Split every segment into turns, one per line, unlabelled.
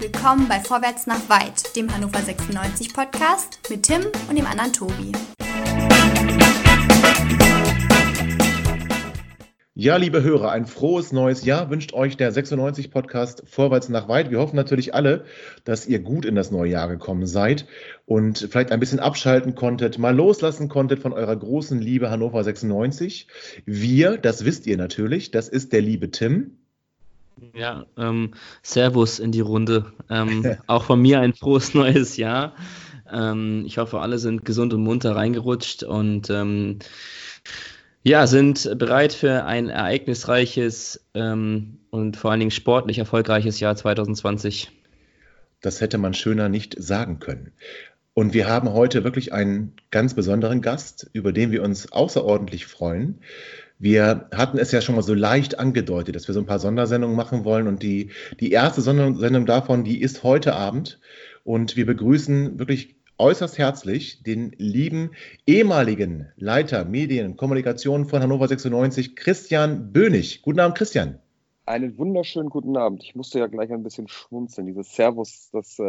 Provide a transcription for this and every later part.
willkommen bei Vorwärts nach Weit, dem Hannover 96 Podcast mit Tim und dem anderen Tobi.
Ja, liebe Hörer, ein frohes neues Jahr wünscht euch der 96 Podcast Vorwärts nach Weit. Wir hoffen natürlich alle, dass ihr gut in das neue Jahr gekommen seid und vielleicht ein bisschen abschalten konntet, mal loslassen konntet von eurer großen Liebe Hannover 96. Wir, das wisst ihr natürlich, das ist der liebe Tim.
Ja, Servus in die Runde. Auch von mir ein frohes neues Jahr. Ich hoffe, alle sind gesund und munter reingerutscht und sind bereit für ein ereignisreiches und vor allen Dingen sportlich erfolgreiches Jahr 2020.
Das hätte man schöner nicht sagen können. Und wir haben heute wirklich einen ganz besonderen Gast, über den wir uns außerordentlich freuen. Wir hatten es ja schon mal so leicht angedeutet, dass wir so ein paar Sondersendungen machen wollen. Und die erste Sendung davon, die ist heute Abend. Und wir begrüßen wirklich äußerst herzlich den lieben ehemaligen Leiter Medien und Kommunikation von Hannover 96, Christian Bönig. Guten Abend, Christian.
Einen wunderschönen guten Abend. Ich musste ja gleich ein bisschen schmunzeln. Dieses Servus, das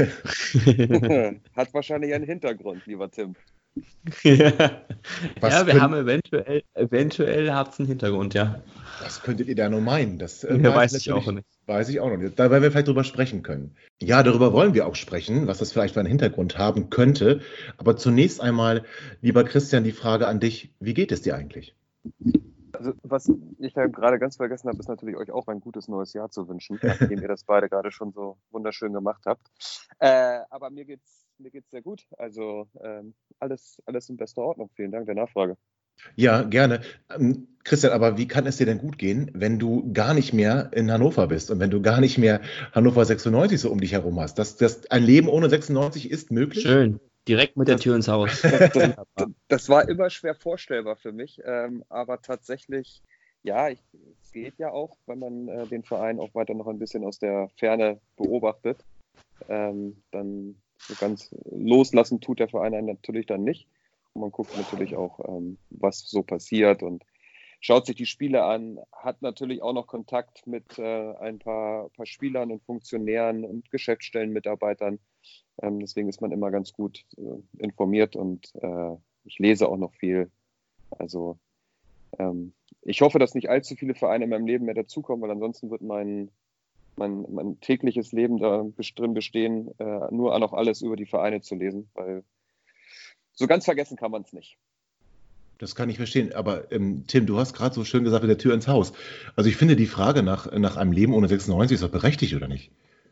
hat wahrscheinlich einen Hintergrund, lieber Tim.
Wir haben eventuell hat es einen Hintergrund, ja.
Was könntet ihr da nur meinen? Das
weiß ich auch nicht.
Weiß ich auch noch nicht. Da werden wir vielleicht drüber sprechen können. Ja, darüber wollen wir auch sprechen, was das vielleicht für einen Hintergrund haben könnte. Aber zunächst einmal, lieber Christian, die Frage an dich. Wie geht es dir eigentlich?
Also, was ich ja gerade ganz vergessen habe, ist natürlich euch auch ein gutes neues Jahr zu wünschen, nachdem ihr das beide gerade schon so wunderschön gemacht habt. Aber mir geht's sehr gut. Also alles in bester Ordnung. Vielen Dank der Nachfrage.
Ja, gerne. Christian, aber wie kann es dir denn gut gehen, wenn du gar nicht mehr in Hannover bist und wenn du gar nicht mehr Hannover 96 so um dich herum hast? Ein Leben ohne 96 ist möglich?
Schön, direkt mit der Tür ins Haus.
Das war immer schwer vorstellbar für mich, aber tatsächlich, ja, es geht ja auch, wenn man den Verein auch weiter noch ein bisschen aus der Ferne beobachtet. Dann so ganz loslassen tut der Verein einen natürlich dann nicht. Und man guckt natürlich auch, was so passiert und schaut sich die Spiele an, hat natürlich auch noch Kontakt mit ein paar Spielern und Funktionären und Geschäftsstellenmitarbeitern. Deswegen ist man immer ganz gut informiert und ich lese auch noch viel. Also ich hoffe, dass nicht allzu viele Vereine in meinem Leben mehr dazukommen, weil ansonsten wird mein tägliches Leben da drin bestehen, nur noch alles über die Vereine zu lesen, weil so ganz vergessen kann man es nicht.
Das kann ich verstehen, aber Tim, du hast gerade so schön gesagt, mit der Tür ins Haus. Also ich finde die Frage nach einem Leben ohne 96 ist doch berechtigt, oder nicht?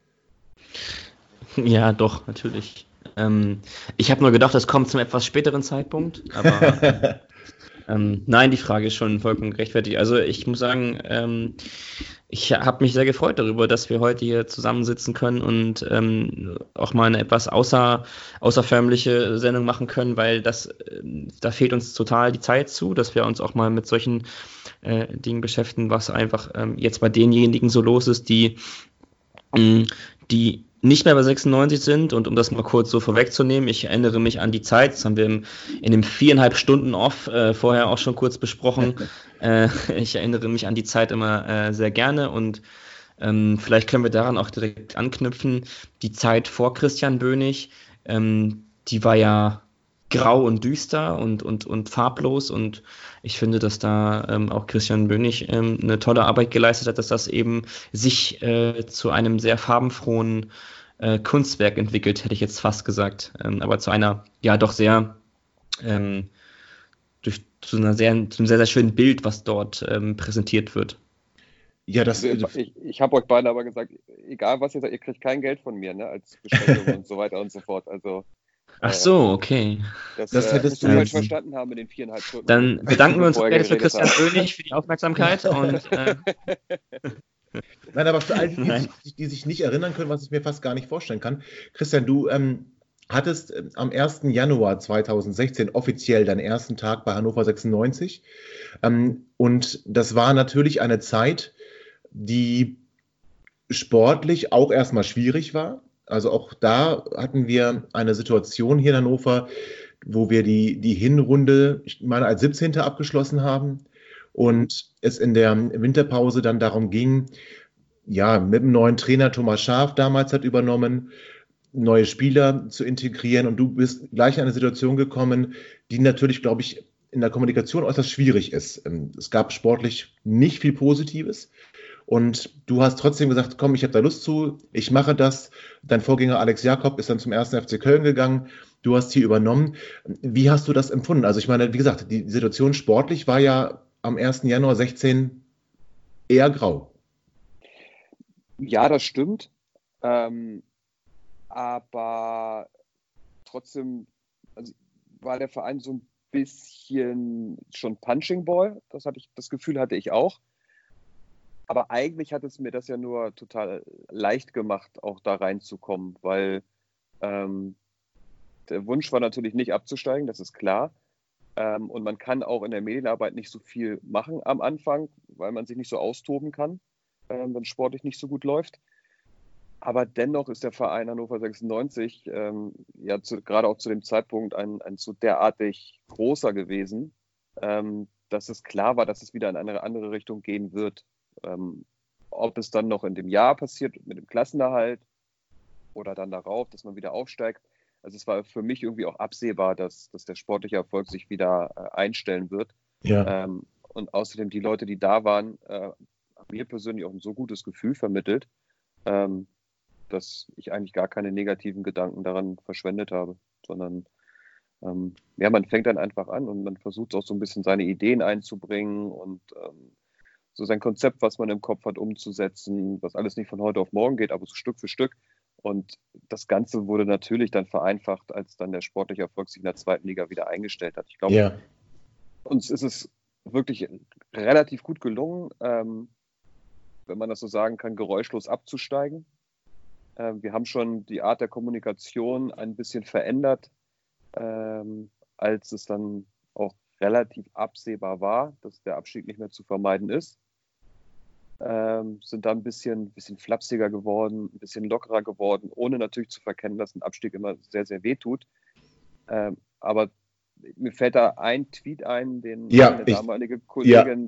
Ja, doch, natürlich. Ich habe nur gedacht, das kommt zum etwas späteren Zeitpunkt, aber nein, die Frage ist schon vollkommen gerechtfertigt. Also ich muss sagen, ich habe mich sehr gefreut darüber, dass wir heute hier zusammensitzen können und auch mal eine etwas außerförmliche Sendung machen können, weil da fehlt uns total die Zeit zu, dass wir uns auch mal mit solchen Dingen beschäftigen, was einfach jetzt bei denjenigen so los ist, die nicht mehr bei 96 sind. Und um das mal kurz so vorwegzunehmen, ich erinnere mich an die Zeit, das haben wir in dem 4,5 Stunden Off vorher auch schon kurz besprochen. Ich erinnere mich an die Zeit immer sehr gerne und vielleicht können wir daran auch direkt anknüpfen. Die Zeit vor Christian Bönig, die war ja grau und düster und farblos und ich finde, dass da auch Christian Bönig eine tolle Arbeit geleistet hat, dass das eben sich zu einem sehr farbenfrohen Kunstwerk entwickelt, hätte ich jetzt fast gesagt, aber zu einer, ja doch sehr, zu einem sehr, sehr schönen Bild, was dort präsentiert wird.
Ja,
ich habe euch beide aber gesagt, egal was ihr sagt, ihr kriegt kein Geld von mir, ne, als Bestellung und so weiter und so fort, also
ach so, okay.
Das hättest du falsch verstanden haben in den 4,5 Stunden.
Dann bedanken wir uns für Christian Bönig für die Aufmerksamkeit. Und,
Nein, aber für all die sich nicht erinnern können, was ich mir fast gar nicht vorstellen kann. Christian, du hattest am 1. Januar 2016 offiziell deinen ersten Tag bei Hannover 96. Und das war natürlich eine Zeit, die sportlich auch erstmal schwierig war. Also auch da hatten wir eine Situation hier in Hannover, wo wir die Hinrunde, ich meine, als 17. abgeschlossen haben und es in der Winterpause dann darum ging, ja, mit dem neuen Trainer Thomas Schaaf damals hat übernommen, neue Spieler zu integrieren und du bist gleich in eine Situation gekommen, die natürlich, glaube ich, in der Kommunikation äußerst schwierig ist. Es gab sportlich nicht viel Positives und du hast trotzdem gesagt, komm, ich habe da Lust zu, ich mache das. Dein Vorgänger Alex Jakob ist dann zum 1. FC Köln gegangen, du hast hier übernommen. Wie hast du das empfunden? Also ich meine, wie gesagt, die Situation sportlich war ja am 1. Januar 16 eher grau.
Ja, das stimmt. Aber trotzdem war der Verein so ein bisschen schon Punching Ball. Das Gefühl hatte ich auch. Aber eigentlich hat es mir das ja nur total leicht gemacht, auch da reinzukommen, weil der Wunsch war natürlich nicht abzusteigen, das ist klar. Und man kann auch in der Medienarbeit nicht so viel machen am Anfang, weil man sich nicht so austoben kann, wenn sportlich nicht so gut läuft. Aber dennoch ist der Verein Hannover 96 gerade auch zu dem Zeitpunkt ein so derartig großer gewesen, dass es klar war, dass es wieder in eine andere Richtung gehen wird. Ob es dann noch in dem Jahr passiert mit dem Klassenerhalt oder dann darauf, dass man wieder aufsteigt. Also es war für mich irgendwie auch absehbar, dass der sportliche Erfolg sich wieder einstellen wird.
Ja.
Und außerdem die Leute, die da waren, haben mir persönlich auch ein so gutes Gefühl vermittelt, dass ich eigentlich gar keine negativen Gedanken daran verschwendet habe, sondern man fängt dann einfach an und man versucht auch so ein bisschen seine Ideen einzubringen und so sein Konzept, was man im Kopf hat, umzusetzen, was alles nicht von heute auf morgen geht, aber so Stück für Stück. Und das Ganze wurde natürlich dann vereinfacht, als dann der sportliche Erfolg sich in der 2. Liga wieder eingestellt hat. Ich glaube, uns ist es wirklich relativ gut gelungen, wenn man das so sagen kann, geräuschlos abzusteigen. Wir haben schon die Art der Kommunikation ein bisschen verändert, als es dann auch relativ absehbar war, dass der Abstieg nicht mehr zu vermeiden ist. Sind da ein bisschen flapsiger geworden, ein bisschen lockerer geworden, ohne natürlich zu verkennen, dass ein Abstieg immer sehr, sehr weh tut. Aber mir fällt da ein Tweet ein, den eine damalige Kollegin,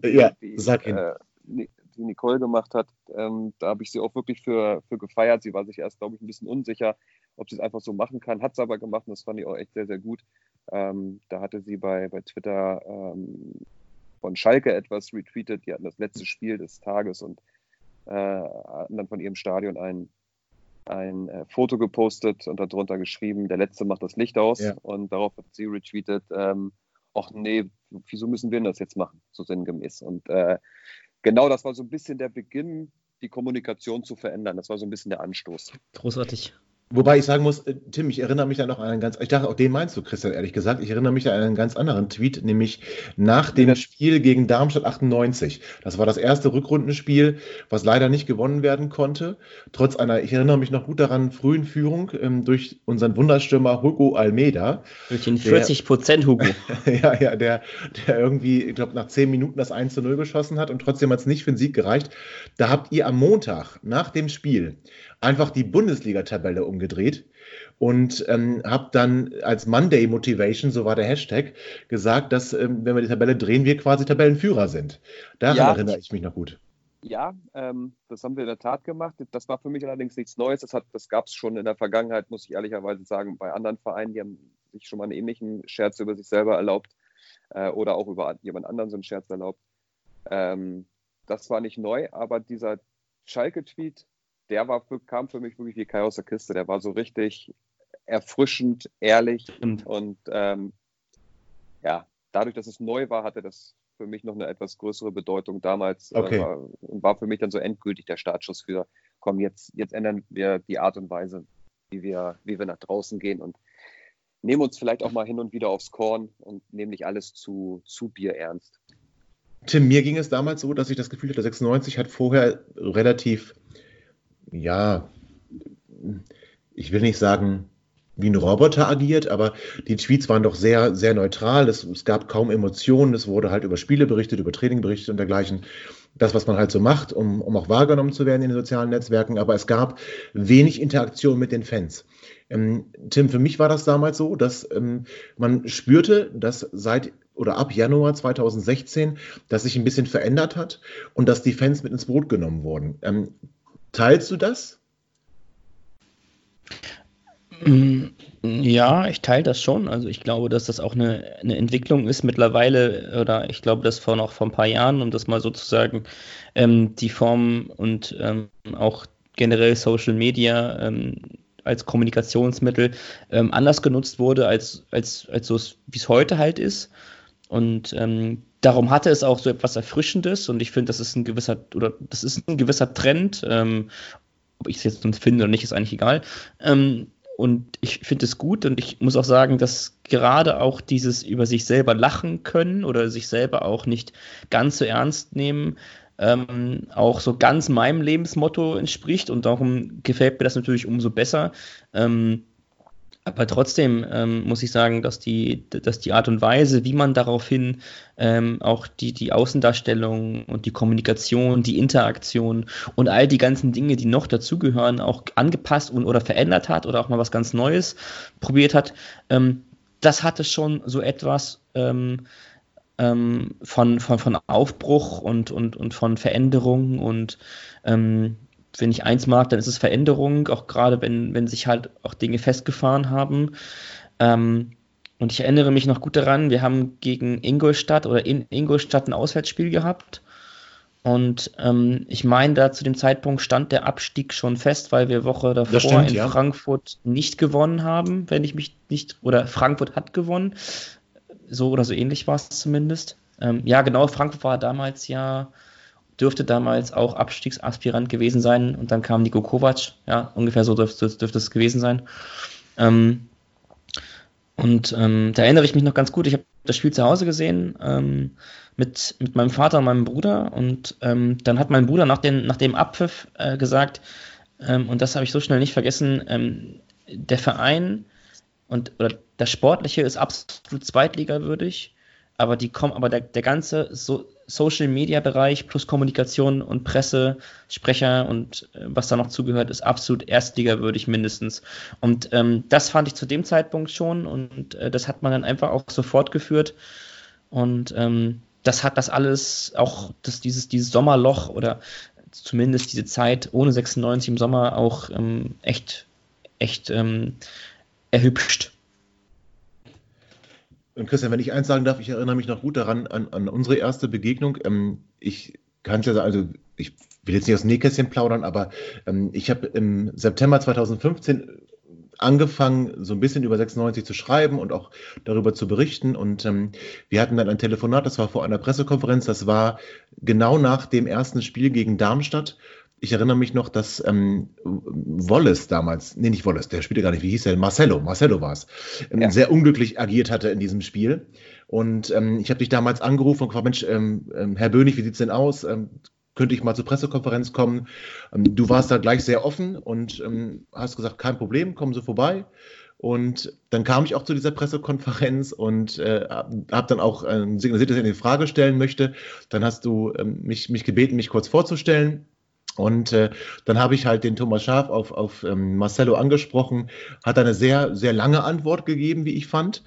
die Nicole gemacht hat. Da habe ich sie auch wirklich für gefeiert. Sie war sich erst, glaube ich, ein bisschen unsicher, ob sie es einfach so machen kann. Hat es aber gemacht und das fand ich auch echt sehr, sehr gut. Da hatte sie bei Twitter von Schalke etwas retweetet. Die hatten das letzte Spiel des Tages und hatten dann von ihrem Stadion ein Foto gepostet und darunter geschrieben, der Letzte macht das Licht aus. Ja. Und darauf hat sie retweetet, ach nee, wieso müssen wir denn das jetzt machen? So sinngemäß. Und genau das war so ein bisschen der Beginn, die Kommunikation zu verändern. Das war so ein bisschen der Anstoß.
Großartig.
Wobei ich sagen muss, Tim, ich erinnere mich da noch an ich dachte, auch den meinst du, Christian, ehrlich gesagt. Ich erinnere mich da an einen ganz anderen Tweet, nämlich nach dem Spiel gegen Darmstadt 98. Das war das erste Rückrundenspiel, was leider nicht gewonnen werden konnte. Trotz einer, ich erinnere mich noch gut daran, frühen Führung durch unseren Wunderstürmer Hugo Almeida.
Durch den 40% Hugo.
der irgendwie, ich glaube, nach 10 Minuten das 1:0 geschossen hat und trotzdem hat es nicht für den Sieg gereicht. Da habt ihr am Montag nach dem Spiel einfach die Bundesliga-Tabelle umgedreht und habe dann als Monday Motivation, so war der Hashtag, gesagt, dass, wenn wir die Tabelle drehen, wir quasi Tabellenführer sind. Daran erinnere ich mich noch gut.
Ja, das haben wir in der Tat gemacht. Das war für mich allerdings nichts Neues. Das gab es schon in der Vergangenheit, muss ich ehrlicherweise sagen, bei anderen Vereinen, die haben sich schon mal einen ähnlichen Scherz über sich selber erlaubt oder auch über jemand anderen so einen Scherz erlaubt. Das war nicht neu, aber dieser Schalke-Tweet, kam für mich wirklich wie Kai aus der Kiste. Der war so richtig erfrischend, ehrlich. Und dadurch, dass es neu war, hatte das für mich noch eine etwas größere Bedeutung damals.
Okay.
War für mich dann so endgültig der Startschuss für, komm, jetzt ändern wir die Art und Weise, wie wir nach draußen gehen und nehmen uns vielleicht auch mal hin und wieder aufs Korn und nehmen nicht alles zu Bier ernst.
Tim, mir ging es damals so, dass ich das Gefühl hatte, 96 hat vorher relativ, ich will nicht sagen, wie ein Roboter agiert, aber die Tweets waren doch sehr, sehr neutral. Es gab kaum Emotionen. Es wurde halt über Spiele berichtet, über Training berichtet und dergleichen. Das, was man halt so macht, um auch wahrgenommen zu werden in den sozialen Netzwerken. Aber es gab wenig Interaktion mit den Fans. Tim, für mich war das damals so, dass man spürte, dass ab Januar 2016, dass sich ein bisschen verändert hat und dass die Fans mit ins Boot genommen wurden. Teilst du das?
Ja, ich teile das schon. Also ich glaube, dass das auch eine Entwicklung ist mittlerweile, oder ich glaube, dass vor ein paar Jahren, um das mal so zu sagen, die Form und auch generell Social Media als Kommunikationsmittel anders genutzt wurde, als so wie es heute halt ist. Und darum hatte es auch so etwas Erfrischendes, und ich finde, das ist ein gewisser Trend. Ob ich es jetzt finde oder nicht, ist eigentlich egal. Und ich finde es gut, und ich muss auch sagen, dass gerade auch dieses über sich selber lachen können oder sich selber auch nicht ganz so ernst nehmen, auch so ganz meinem Lebensmotto entspricht, und darum gefällt mir das natürlich umso besser. Aber trotzdem muss ich sagen, dass die Art und Weise, wie man daraufhin auch die Außendarstellung und die Kommunikation, die Interaktion und all die ganzen Dinge, die noch dazugehören, auch angepasst oder verändert hat oder auch mal was ganz Neues probiert hat, das hatte schon so etwas von Aufbruch und von Veränderung, und wenn ich eins mag, dann ist es Veränderung, auch gerade wenn sich halt auch Dinge festgefahren haben. Und ich erinnere mich noch gut daran, wir haben gegen Ingolstadt oder in Ingolstadt ein Auswärtsspiel gehabt. Und ich meine, da zu dem Zeitpunkt stand der Abstieg schon fest, weil wir Woche davor in Frankfurt nicht gewonnen haben, wenn ich mich nicht, oder Frankfurt hat gewonnen. So oder so ähnlich war es zumindest. Ja, genau, Frankfurt war dürfte damals auch Abstiegsaspirant gewesen sein, und dann kam Niko Kovac, ja, ungefähr so dürfte es gewesen sein. Da erinnere ich mich noch ganz gut, ich habe das Spiel zu Hause gesehen, mit meinem Vater und meinem Bruder, und dann hat mein Bruder nach dem Abpfiff gesagt, und das habe ich so schnell nicht vergessen, der Verein oder das Sportliche ist absolut zweitligawürdig, aber der ganze Social-Media-Bereich plus Kommunikation und Presse, Sprecher und was da noch zugehört, ist absolut erstligawürdig mindestens. Und das fand ich zu dem Zeitpunkt schon, und das hat man dann einfach auch so fortgeführt. Und das hat das alles, auch dieses Sommerloch oder zumindest diese Zeit ohne 96 im Sommer auch echt erhübscht.
Und Christian, wenn ich eins sagen darf, ich erinnere mich noch gut daran, an unsere erste Begegnung. Ich kann es ja sagen, also ich will jetzt nicht aus dem Nähkästchen plaudern, aber ich habe im September 2015 angefangen, so ein bisschen über 96 zu schreiben und auch darüber zu berichten. Und wir hatten dann ein Telefonat, das war vor einer Pressekonferenz, das war genau nach dem ersten Spiel gegen Darmstadt. Ich erinnere mich noch, dass Wallace damals, nee, nicht Wallace, der spielte gar nicht, wie hieß der? Marcelo war es, sehr unglücklich agiert hatte in diesem Spiel. Und ich habe dich damals angerufen und gefragt, Mensch, Herr Bönig, wie sieht's denn aus? Könnte ich mal zur Pressekonferenz kommen? Du warst da gleich sehr offen und hast gesagt, kein Problem, kommen Sie vorbei. Und dann kam ich auch zu dieser Pressekonferenz und habe dann auch signalisiert, dass ich eine Frage stellen möchte. Dann hast du mich gebeten, mich kurz vorzustellen. Und dann habe ich halt den Thomas Schaaf auf Marcelo angesprochen, hat eine sehr, sehr lange Antwort gegeben, wie ich fand.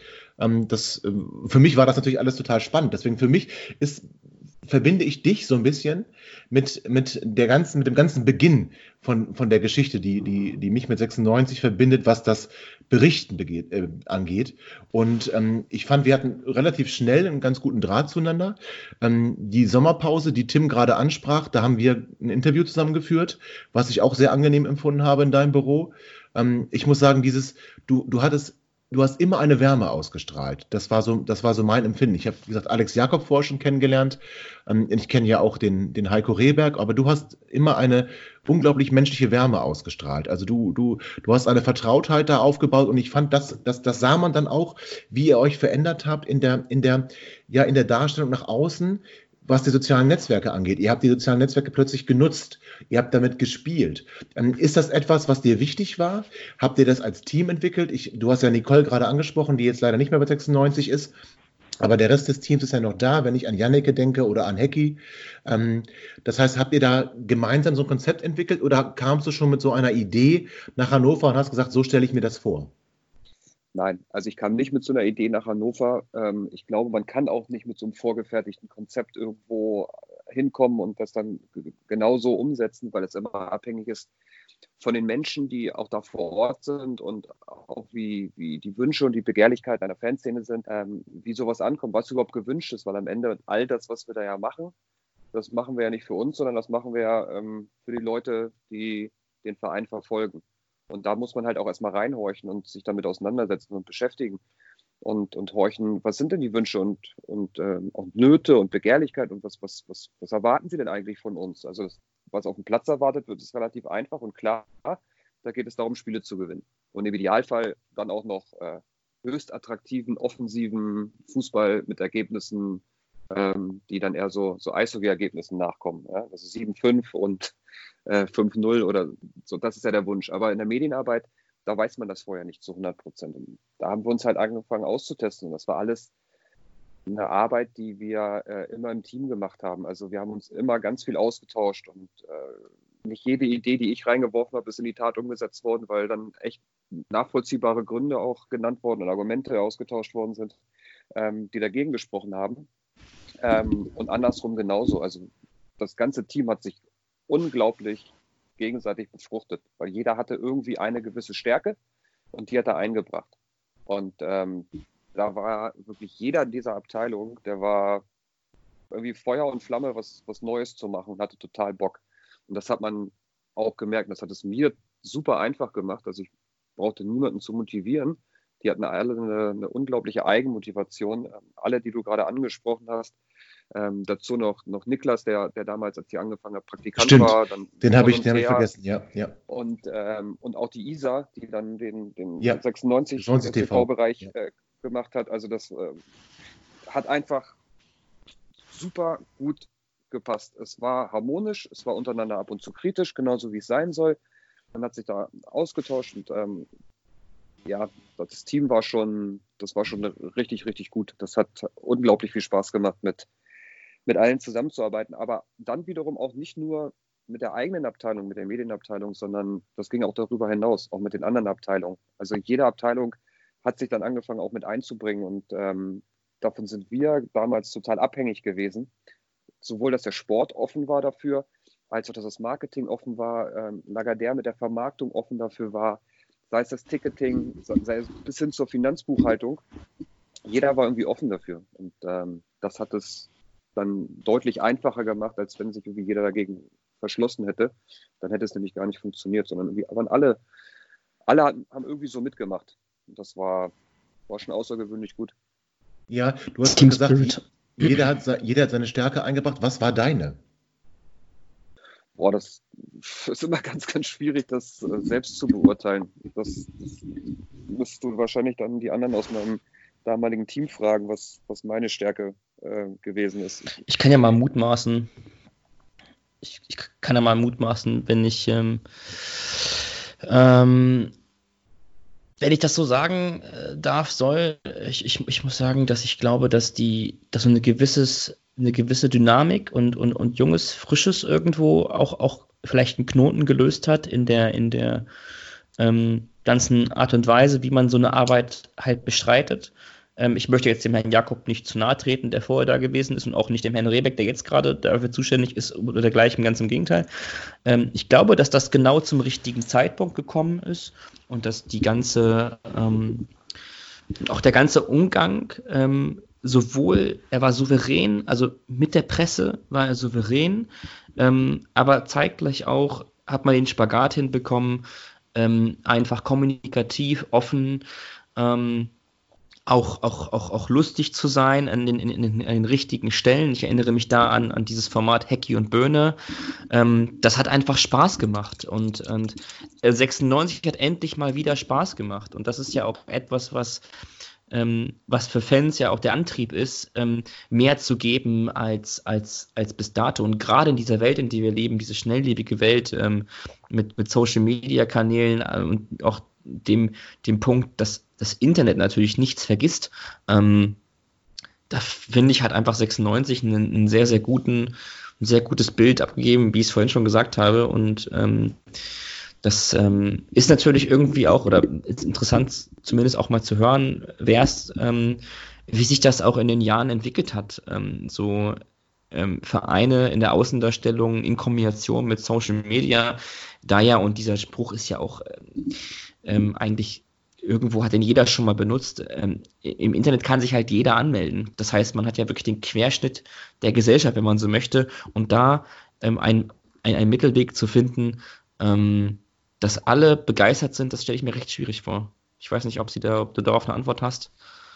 Für mich war das natürlich alles total spannend. Deswegen für mich verbinde ich dich so ein bisschen mit dem ganzen Beginn von der Geschichte, die mich mit 96 verbindet, was das Berichten angeht. Und ich fand, wir hatten relativ schnell einen ganz guten Draht zueinander. Die Sommerpause, die Tim gerade ansprach, da haben wir ein Interview zusammengeführt, was ich auch sehr angenehm empfunden habe in deinem Büro. Ich muss sagen, du hast immer eine Wärme ausgestrahlt. Das war so mein Empfinden. Ich habe, wie gesagt, Alex Jakob vorher schon kennengelernt. Ich kenne ja auch den Heiko Rehberg, aber du hast immer eine unglaublich menschliche Wärme ausgestrahlt. Also du hast eine Vertrautheit da aufgebaut, und ich fand, das sah man dann auch, wie ihr euch verändert habt in der Darstellung nach außen, was die sozialen Netzwerke angeht. Ihr habt die sozialen Netzwerke plötzlich genutzt. Ihr habt damit gespielt. Ist das etwas, was dir wichtig war? Habt ihr das als Team entwickelt? Du hast ja Nicole gerade angesprochen, die jetzt leider nicht mehr bei 96 ist. Aber der Rest des Teams ist ja noch da, wenn ich an Janneke denke oder an Hecki. Das heißt, habt ihr da gemeinsam so ein Konzept entwickelt, oder kamst du schon mit so einer Idee nach Hannover und hast gesagt, so stelle ich mir das vor?
Nein, also ich kam nicht mit so einer Idee nach Hannover. Ich glaube, man kann auch nicht mit so einem vorgefertigten Konzept irgendwo hinkommen und das dann genauso umsetzen, weil es immer abhängig ist von den Menschen, die auch da vor Ort sind und auch wie die Wünsche und die Begehrlichkeiten einer Fanszene sind, wie sowas ankommt, was überhaupt gewünscht ist, weil am Ende all das, was wir da ja machen, das machen wir ja nicht für uns, sondern das machen wir ja für die Leute, die den Verein verfolgen. Und da muss man halt auch erstmal reinhorchen und sich damit auseinandersetzen und beschäftigen und horchen, was sind denn die Wünsche und auch Nöte und Begehrlichkeit und was erwarten sie denn eigentlich von uns? Also was auf dem Platz erwartet wird, ist relativ einfach und klar. Da geht es darum, Spiele zu gewinnen. Und im Idealfall dann auch noch höchst attraktiven, offensiven Fußball mit Ergebnissen, die dann eher so Eishockey-Ergebnissen nachkommen. Ja? Also 7-5 und 5-0 oder so, das ist ja der Wunsch. Aber in der Medienarbeit, da weiß man das vorher nicht zu 100%. Und da haben wir uns halt angefangen auszutesten. Und das war alles eine Arbeit, die wir immer im Team gemacht haben. Also wir haben uns immer ganz viel ausgetauscht und nicht jede Idee, die ich reingeworfen habe, ist in die Tat umgesetzt worden, weil dann echt nachvollziehbare Gründe auch genannt worden und Argumente ausgetauscht worden sind, die dagegen gesprochen haben. Und andersrum genauso. Also das ganze Team hat sich unglaublich gegenseitig befruchtet, weil jeder hatte irgendwie eine gewisse Stärke und die hat er eingebracht. Und da war wirklich jeder in dieser Abteilung, der war irgendwie Feuer und Flamme, was Neues zu machen und hatte total Bock. Und das hat man auch gemerkt. Das hat es mir super einfach gemacht. Also ich brauchte niemanden zu motivieren. Die hatten alle eine unglaubliche Eigenmotivation. Alle, die du gerade angesprochen hast. Dazu noch Niklas, der damals, als ich angefangen habe, Praktikant war. Dann
den habe ich vergessen, ja.
Und auch die Isa, die dann den 96 TV-Bereich gemacht hat. Also das hat einfach super gut gepasst. Es war harmonisch, es war untereinander ab und zu kritisch, genauso wie es sein soll. Man hat sich da ausgetauscht und das Team war schon richtig, richtig gut. Das hat unglaublich viel Spaß gemacht, mit allen zusammenzuarbeiten, aber dann wiederum auch nicht nur mit der eigenen Abteilung, mit der Medienabteilung, sondern das ging auch darüber hinaus, auch mit den anderen Abteilungen. Also jede Abteilung hat sich dann angefangen, auch mit einzubringen und davon sind wir damals total abhängig gewesen. Sowohl, dass der Sport offen war dafür, als auch, dass das Marketing offen war, Lagardère mit der Vermarktung offen dafür war, sei es das Ticketing, sei es bis hin zur Finanzbuchhaltung. Jeder war irgendwie offen dafür und das hat es dann deutlich einfacher gemacht, als wenn sich irgendwie jeder dagegen verschlossen hätte. Dann hätte es nämlich gar nicht funktioniert, sondern irgendwie, aber alle haben irgendwie so mitgemacht. Und das war schon außergewöhnlich gut.
Ja, du hast gesagt, jeder hat seine Stärke eingebracht. Was war deine?
Das ist immer ganz, ganz schwierig, das selbst zu beurteilen. Das musst du wahrscheinlich dann die anderen aus meinem damaligen Team fragen, was meine Stärke gewesen ist.
Ich kann ja mal mutmaßen. Wenn ich das so sagen darf, ich muss sagen, dass ich glaube, dass so eine gewisse Dynamik und junges, frisches irgendwo auch vielleicht einen Knoten gelöst hat in der ganzen Art und Weise, wie man so eine Arbeit halt bestreitet. Ich möchte jetzt dem Herrn Jakob nicht zu nahe treten, der vorher da gewesen ist, und auch nicht dem Herrn Rehbeck, der jetzt gerade dafür zuständig ist, oder dergleichen, ganz im Gegenteil. Ich glaube, dass das genau zum richtigen Zeitpunkt gekommen ist und dass die ganze, auch der ganze Umgang, sowohl, er war souverän, also mit der Presse war er souverän, aber zeitgleich auch hat man den Spagat hinbekommen, einfach kommunikativ, offen, auch lustig zu sein an den richtigen Stellen. Ich erinnere mich da an dieses Format Hecki und Böhne. Das hat einfach Spaß gemacht und 96 hat endlich mal wieder Spaß gemacht, und das ist ja auch etwas, was für Fans ja auch der Antrieb ist, mehr zu geben als bis dato. Und gerade in dieser Welt, in der wir leben, diese schnelllebige Welt mit Social-Media-Kanälen und auch dem Punkt, dass das Internet natürlich nichts vergisst, da finde ich, hat einfach 96 ein sehr, sehr gutes Bild abgegeben, wie ich es vorhin schon gesagt habe. Und das ist natürlich irgendwie auch, oder ist interessant zumindest auch mal zu hören, wie sich das auch in den Jahren entwickelt hat. So Vereine in der Außendarstellung in Kombination mit Social Media, und dieser Spruch ist ja auch eigentlich, irgendwo hat den jeder schon mal benutzt, im Internet kann sich halt jeder anmelden. Das heißt, man hat ja wirklich den Querschnitt der Gesellschaft, wenn man so möchte, und da einen Mittelweg zu finden, dass alle begeistert sind, das stelle ich mir recht schwierig vor. Ich weiß nicht, ob du darauf eine Antwort hast.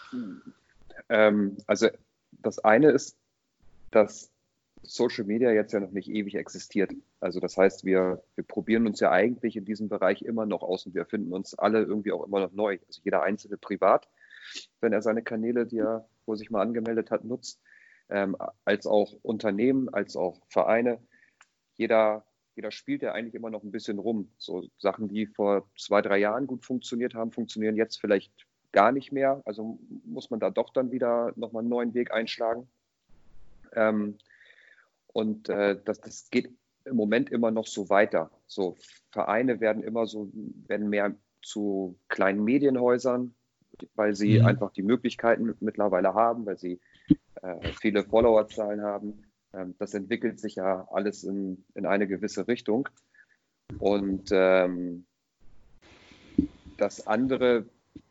Also das eine ist, dass Social Media jetzt ja noch nicht ewig existiert. Also das heißt, wir probieren uns ja eigentlich in diesem Bereich immer noch aus und wir erfinden uns alle irgendwie auch immer noch neu. Also jeder Einzelne privat, wenn er seine Kanäle, wo er sich mal angemeldet hat, nutzt, als auch Unternehmen, als auch Vereine. Jeder spielt ja eigentlich immer noch ein bisschen rum. So Sachen, die vor 2-3 Jahren gut funktioniert haben, funktionieren jetzt vielleicht gar nicht mehr. Also muss man da doch dann wieder nochmal einen neuen Weg einschlagen. Das geht im Moment immer noch so weiter. So Vereine werden mehr zu kleinen Medienhäusern, weil sie einfach die Möglichkeiten mittlerweile haben, weil sie viele Followerzahlen haben. Das entwickelt sich ja alles in eine gewisse Richtung. Und das andere,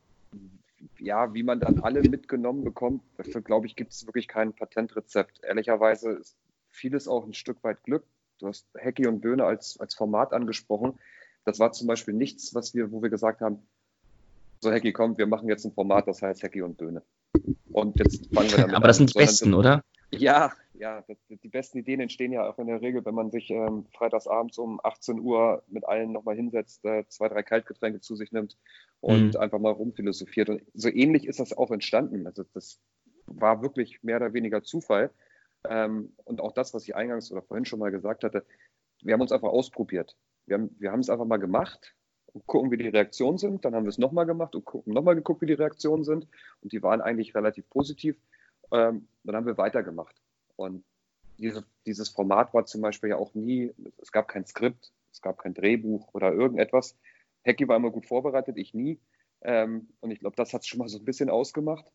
ja, wie man dann alle mitgenommen bekommt, dafür, glaube ich, gibt es wirklich kein Patentrezept. Ehrlicherweise ist vieles auch ein Stück weit Glück. Du hast Hecki und Böhne als Format angesprochen. Das war zum Beispiel nichts, wo wir gesagt haben, so Hecki, komm, wir machen jetzt ein Format, das heißt Hecki und Böhne. Und jetzt fangen wir damit an.
Aber das sind die besten, oder?
Ja, die besten Ideen entstehen ja auch in der Regel, wenn man sich freitagsabends um 18 Uhr mit allen nochmal hinsetzt, 2-3 Kaltgetränke zu sich nimmt und einfach mal rumphilosophiert. Und so ähnlich ist das auch entstanden. Also das war wirklich mehr oder weniger Zufall. Und auch das, was ich eingangs oder vorhin schon mal gesagt hatte, wir haben uns einfach ausprobiert. Wir haben es einfach mal gemacht und gucken, wie die Reaktionen sind. Dann haben wir es nochmal gemacht und nochmal geguckt, wie die Reaktionen sind. Und die waren eigentlich relativ positiv. Dann haben wir weitergemacht. Und dieses Format war zum Beispiel ja auch nie, es gab kein Skript, es gab kein Drehbuch oder irgendetwas. Hecki war immer gut vorbereitet, ich nie. Und ich glaube, das hat es schon mal so ein bisschen ausgemacht.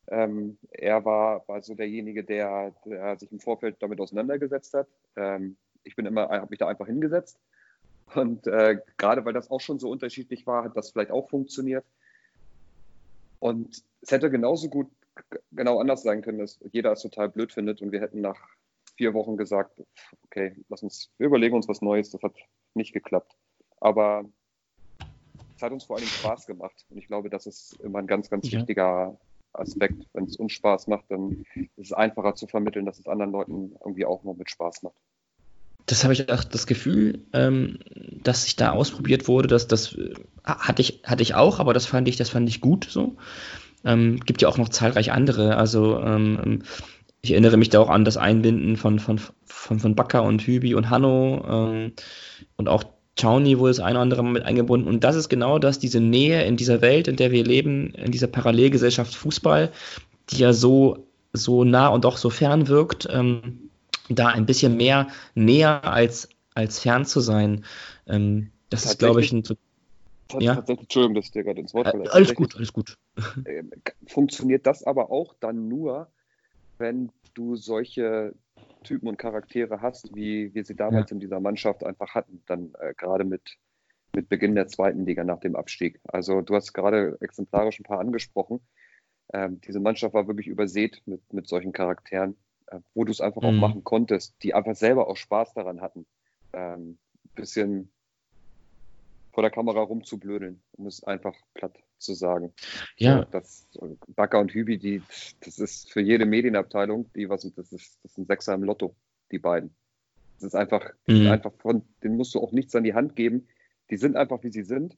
Er war so derjenige, der sich im Vorfeld damit auseinandergesetzt hat. Ich habe mich da einfach hingesetzt. Und gerade weil das auch schon so unterschiedlich war, hat das vielleicht auch funktioniert. Und es hätte genauso gut genau anders sein können, dass jeder es total blöd findet und wir hätten nach 4 Wochen gesagt, okay, wir überlegen uns was Neues, das hat nicht geklappt. Aber es hat uns vor allem Spaß gemacht und ich glaube, das ist immer ein ganz, ganz wichtiger Aspekt. Wenn es uns Spaß macht, dann ist es einfacher zu vermitteln, dass es anderen Leuten irgendwie auch noch mit Spaß macht.
Das habe ich auch das Gefühl, dass sich da ausprobiert wurde, das hatte ich auch, aber das fand ich gut so. Gibt ja auch noch zahlreich andere, also ich erinnere mich da auch an das Einbinden von Bakker und Hübi und Hanno und auch Czauny wurde das eine oder andere Mal mit eingebunden und das ist genau das, diese Nähe in dieser Welt, in der wir leben, in dieser Parallelgesellschaft Fußball, die ja so nah und doch so fern wirkt, da ein bisschen mehr näher als fern zu sein. Das ist, glaube ich,
Tatsächlich, Entschuldigung, dass ich dir gerade ins Wort falle.
Alles gut.
Funktioniert das aber auch dann nur, wenn du solche Typen und Charaktere hast, wie wir sie damals in dieser Mannschaft einfach hatten, dann gerade mit Beginn der 2. Liga nach dem Abstieg. Also du hast gerade exemplarisch ein paar angesprochen. Diese Mannschaft war wirklich übersät mit solchen Charakteren, wo du es einfach auch machen konntest, die einfach selber auch Spaß daran hatten, ein bisschen vor der Kamera rumzublödeln, um es einfach platt zu sagen.
Ja.
So, Bakker und Hübi, das ist für jede Medienabteilung, das ist ein Sechser im Lotto, die beiden. Das ist einfach, denen musst du auch nichts an die Hand geben. Die sind einfach, wie sie sind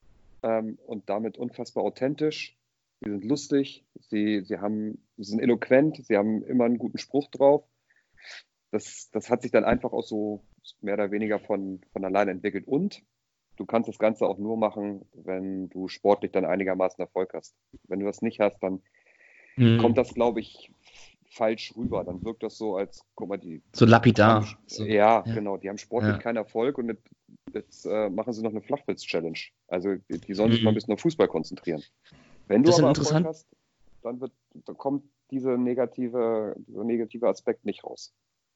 und damit unfassbar authentisch. Sie sind lustig, sie sind eloquent, sie haben immer einen guten Spruch drauf. Das hat sich dann einfach auch so mehr oder weniger von alleine entwickelt. Und du kannst das Ganze auch nur machen, wenn du sportlich dann einigermaßen Erfolg hast. Wenn du das nicht hast, dann kommt das, glaube ich, falsch rüber. Dann wirkt das so, als, guck mal,
so lapidar.
Genau, die haben sportlich keinen Erfolg und jetzt machen sie noch eine Flachwitz-Challenge. Also die sollen sich mal ein bisschen auf Fußball konzentrieren. Wenn du aber Erfolg hast, dann kommt dieser negative Aspekt nicht raus.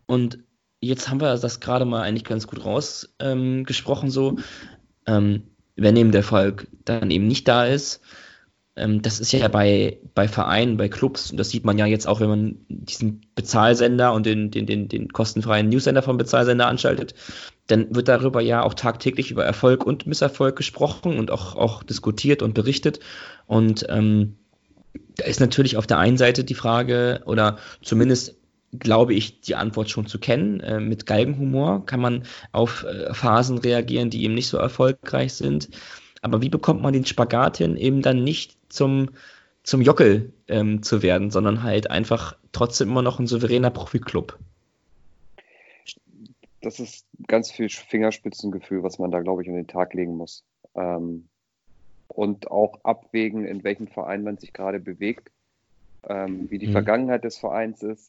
Und jetzt haben wir das gerade mal eigentlich ganz gut rausgesprochen, so, wenn eben der Erfolg dann eben nicht da ist. Das ist ja bei Vereinen, bei Clubs, und das sieht man ja jetzt auch, wenn man diesen Bezahlsender und den kostenfreien Newsender vom Bezahlsender anschaltet, dann wird darüber ja auch tagtäglich über Erfolg und Misserfolg gesprochen und auch diskutiert und berichtet. Und da ist natürlich auf der einen Seite die Frage, oder zumindest glaube ich, die Antwort schon zu kennen. Mit Galgenhumor kann man auf Phasen reagieren, die eben nicht so erfolgreich sind. Aber wie bekommt man den Spagat hin, eben dann nicht zum Jockel zu werden, sondern halt einfach trotzdem immer noch ein souveräner Profiklub?
Das ist ganz viel Fingerspitzengefühl, was man da, glaube ich, an den Tag legen muss. Und auch abwägen, in welchem Verein man sich gerade bewegt, wie die Vergangenheit des Vereins ist.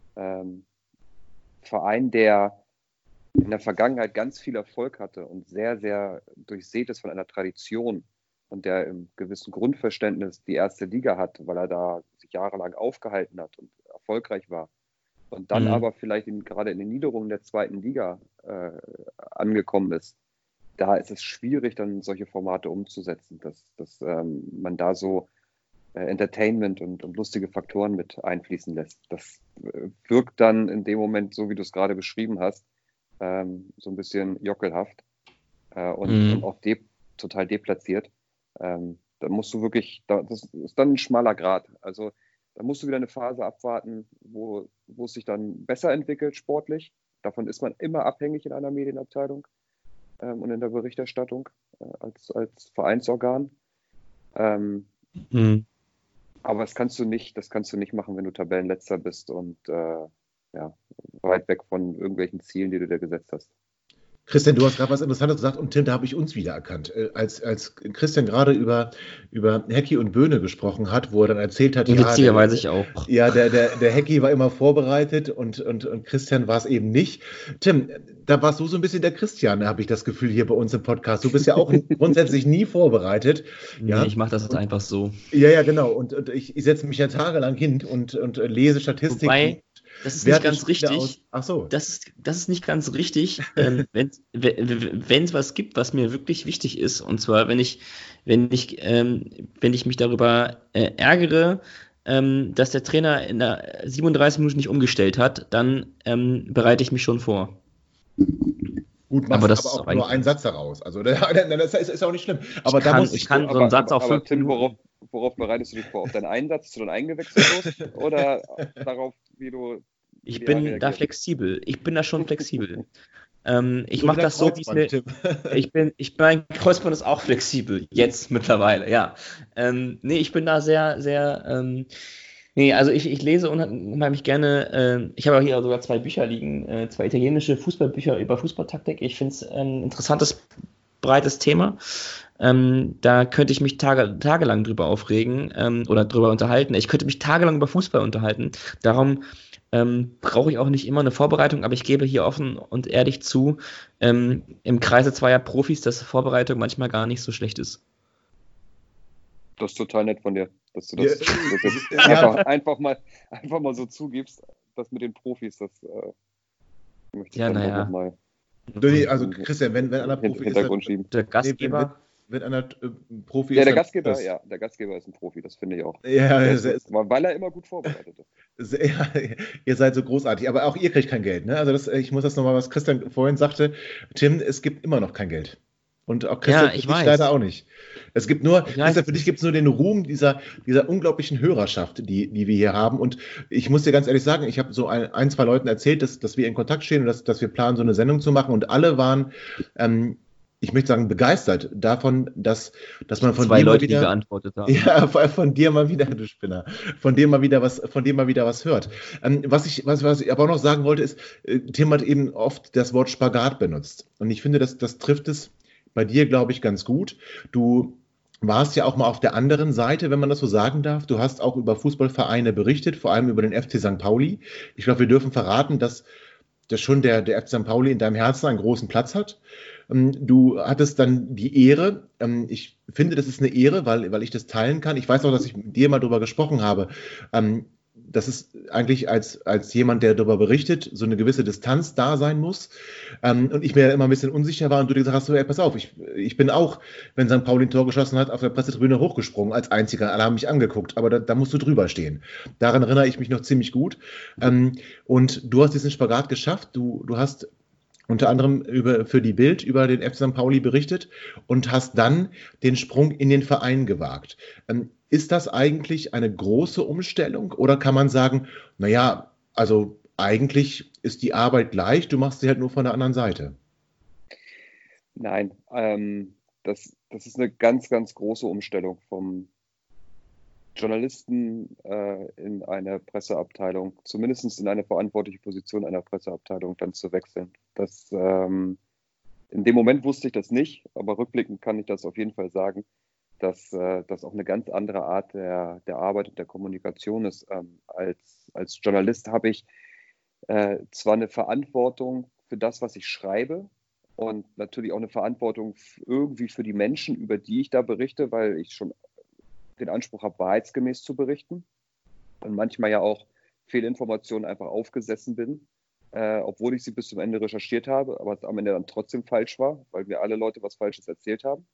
Verein, der in der Vergangenheit ganz viel Erfolg hatte und sehr, sehr durchsät ist von einer Tradition und der im gewissen Grundverständnis die erste Liga hat, weil er da sich jahrelang aufgehalten hat und erfolgreich war. Und dann aber vielleicht gerade in den Niederungen der zweiten Liga angekommen ist. Da ist es schwierig, dann solche Formate umzusetzen, dass man da so Entertainment und lustige Faktoren mit einfließen lässt. Das wirkt dann in dem Moment, so wie du es gerade beschrieben hast, so ein bisschen jockelhaft und auch total deplatziert. Da musst du wirklich, das ist dann ein schmaler Grat. Also da musst du wieder eine Phase abwarten, wo es sich dann besser entwickelt sportlich. Davon ist man immer abhängig in einer Medienabteilung und in der Berichterstattung als Vereinsorgan. Aber das kannst du nicht machen, wenn du Tabellenletzter bist und weit weg von irgendwelchen Zielen, die du dir gesetzt hast.
Christian, du hast gerade was Interessantes gesagt und Tim, da habe ich uns wiedererkannt. Als Christian gerade über Hecki und Böhne gesprochen hat, wo er dann erzählt hat,
witzigerweise ich auch.
Ja, der Hecki war immer vorbereitet und Christian war es eben nicht. Tim, da warst du so ein bisschen der Christian, habe ich das Gefühl, hier bei uns im Podcast. Du bist ja auch grundsätzlich nie vorbereitet. Ja?
Nee, ich mache das jetzt einfach so.
Ja, genau. Und ich setze mich ja tagelang hin und lese Statistiken.
Wobei, das ist nicht ganz richtig.
Ach so.
Das ist nicht ganz richtig, wenn es was gibt, was mir wirklich wichtig ist. Und zwar, wenn ich mich darüber ärgere, dass der Trainer in der 37 Minuten nicht umgestellt hat, dann bereite ich mich schon vor.
Gut, machst aber auch nur einen Satz daraus. Also das ist auch nicht schlimm. Aber
ich kann so einen Satz auf 5
Tim, worauf bereitest du dich vor? Auf deinen Einsatz, zu dann eingewechselt wirst? Oder darauf, wie du...
Ich bin da flexibel. Ich bin da schon flexibel. Ich mache das so, wie es mir... Mein Kreuzband ist auch flexibel. Jetzt mittlerweile, ja. Ich bin da sehr, sehr... also ich lese unheimlich gerne, ich habe auch hier sogar 2 Bücher liegen, 2 italienische Fußballbücher über Fußballtaktik. Ich finde es ein interessantes, breites Thema. Da könnte ich mich tagelang drüber aufregen oder drüber unterhalten. Ich könnte mich tagelang über Fußball unterhalten. Darum brauche ich auch nicht immer eine Vorbereitung, aber ich gebe hier offen und ehrlich zu, im Kreise zweier Profis, dass Vorbereitung manchmal gar nicht so schlecht ist.
Das ist total nett von dir, dass du das einfach mal so zugibst, das mit den Profis, das möchte ich dann nochmal.
Also Christian, wenn einer Profi ist,
der Gastgeber.
Wenn einer Profi
ist. Der Gastgeber ist ein Profi, das finde ich auch.
Ja,
weil er immer gut vorbereitet ist.
Ihr seid so großartig, aber auch ihr kriegt kein Geld, ne? Also ich muss das nochmal, was Christian vorhin sagte, Tim, es gibt immer noch kein Geld. Und auch Christian,
ich
weiß. Leider auch nicht. Es gibt nur, Christian, für dich gibt es nur den Ruhm dieser unglaublichen Hörerschaft, die wir hier haben. Und ich muss dir ganz ehrlich sagen, ich habe so ein, 2 Leuten erzählt, dass wir in Kontakt stehen und dass wir planen, so eine Sendung zu machen. Und alle waren, ich möchte sagen, begeistert davon, dass man von dir mal wieder
geantwortet haben.
Ja, von dir mal wieder, du Spinner, von dir mal wieder was hört. Was ich aber auch noch sagen wollte, ist, Tim hat eben oft das Wort Spagat benutzt. Und ich finde, das trifft es bei dir, glaube ich, ganz gut. Du warst ja auch mal auf der anderen Seite, wenn man das so sagen darf. Du hast auch über Fußballvereine berichtet, vor allem über den FC St. Pauli. Ich glaube, wir dürfen verraten, dass schon der FC St. Pauli in deinem Herzen einen großen Platz hat. Du hattest dann die Ehre, ich finde, das ist eine Ehre, weil ich das teilen kann. Ich weiß auch, dass ich mit dir mal darüber gesprochen habe, dass es eigentlich als jemand, der darüber berichtet, so eine gewisse Distanz da sein muss. Und ich mir immer ein bisschen unsicher war und du dir gesagt hast, so, ey, pass auf, ich bin auch, wenn St. Pauli ein Tor geschossen hat, auf der Pressetribüne hochgesprungen als einziger. Alle haben mich angeguckt, aber da musst du drüber stehen. Daran erinnere ich mich noch ziemlich gut. Und du hast diesen Spagat geschafft. Du hast unter anderem für die Bild über den FC St. Pauli berichtet und hast dann den Sprung in den Verein gewagt. Ist das eigentlich eine große Umstellung oder kann man sagen, naja, also eigentlich ist die Arbeit leicht, du machst sie halt nur von der anderen Seite?
Nein, das ist eine ganz, ganz große Umstellung vom Journalisten in eine Presseabteilung, zumindest in eine verantwortliche Position einer Presseabteilung dann zu wechseln. In dem Moment wusste ich das nicht, aber rückblickend kann ich das auf jeden Fall sagen, dass das auch eine ganz andere Art der Arbeit und der Kommunikation ist. Als Journalist habe ich zwar eine Verantwortung für das, was ich schreibe und natürlich auch eine Verantwortung irgendwie für die Menschen, über die ich da berichte, weil ich schon den Anspruch habe, wahrheitsgemäß zu berichten und manchmal ja auch Fehlinformationen einfach aufgesessen bin, obwohl ich sie bis zum Ende recherchiert habe, aber es am Ende dann trotzdem falsch war, weil mir alle Leute was Falsches erzählt haben.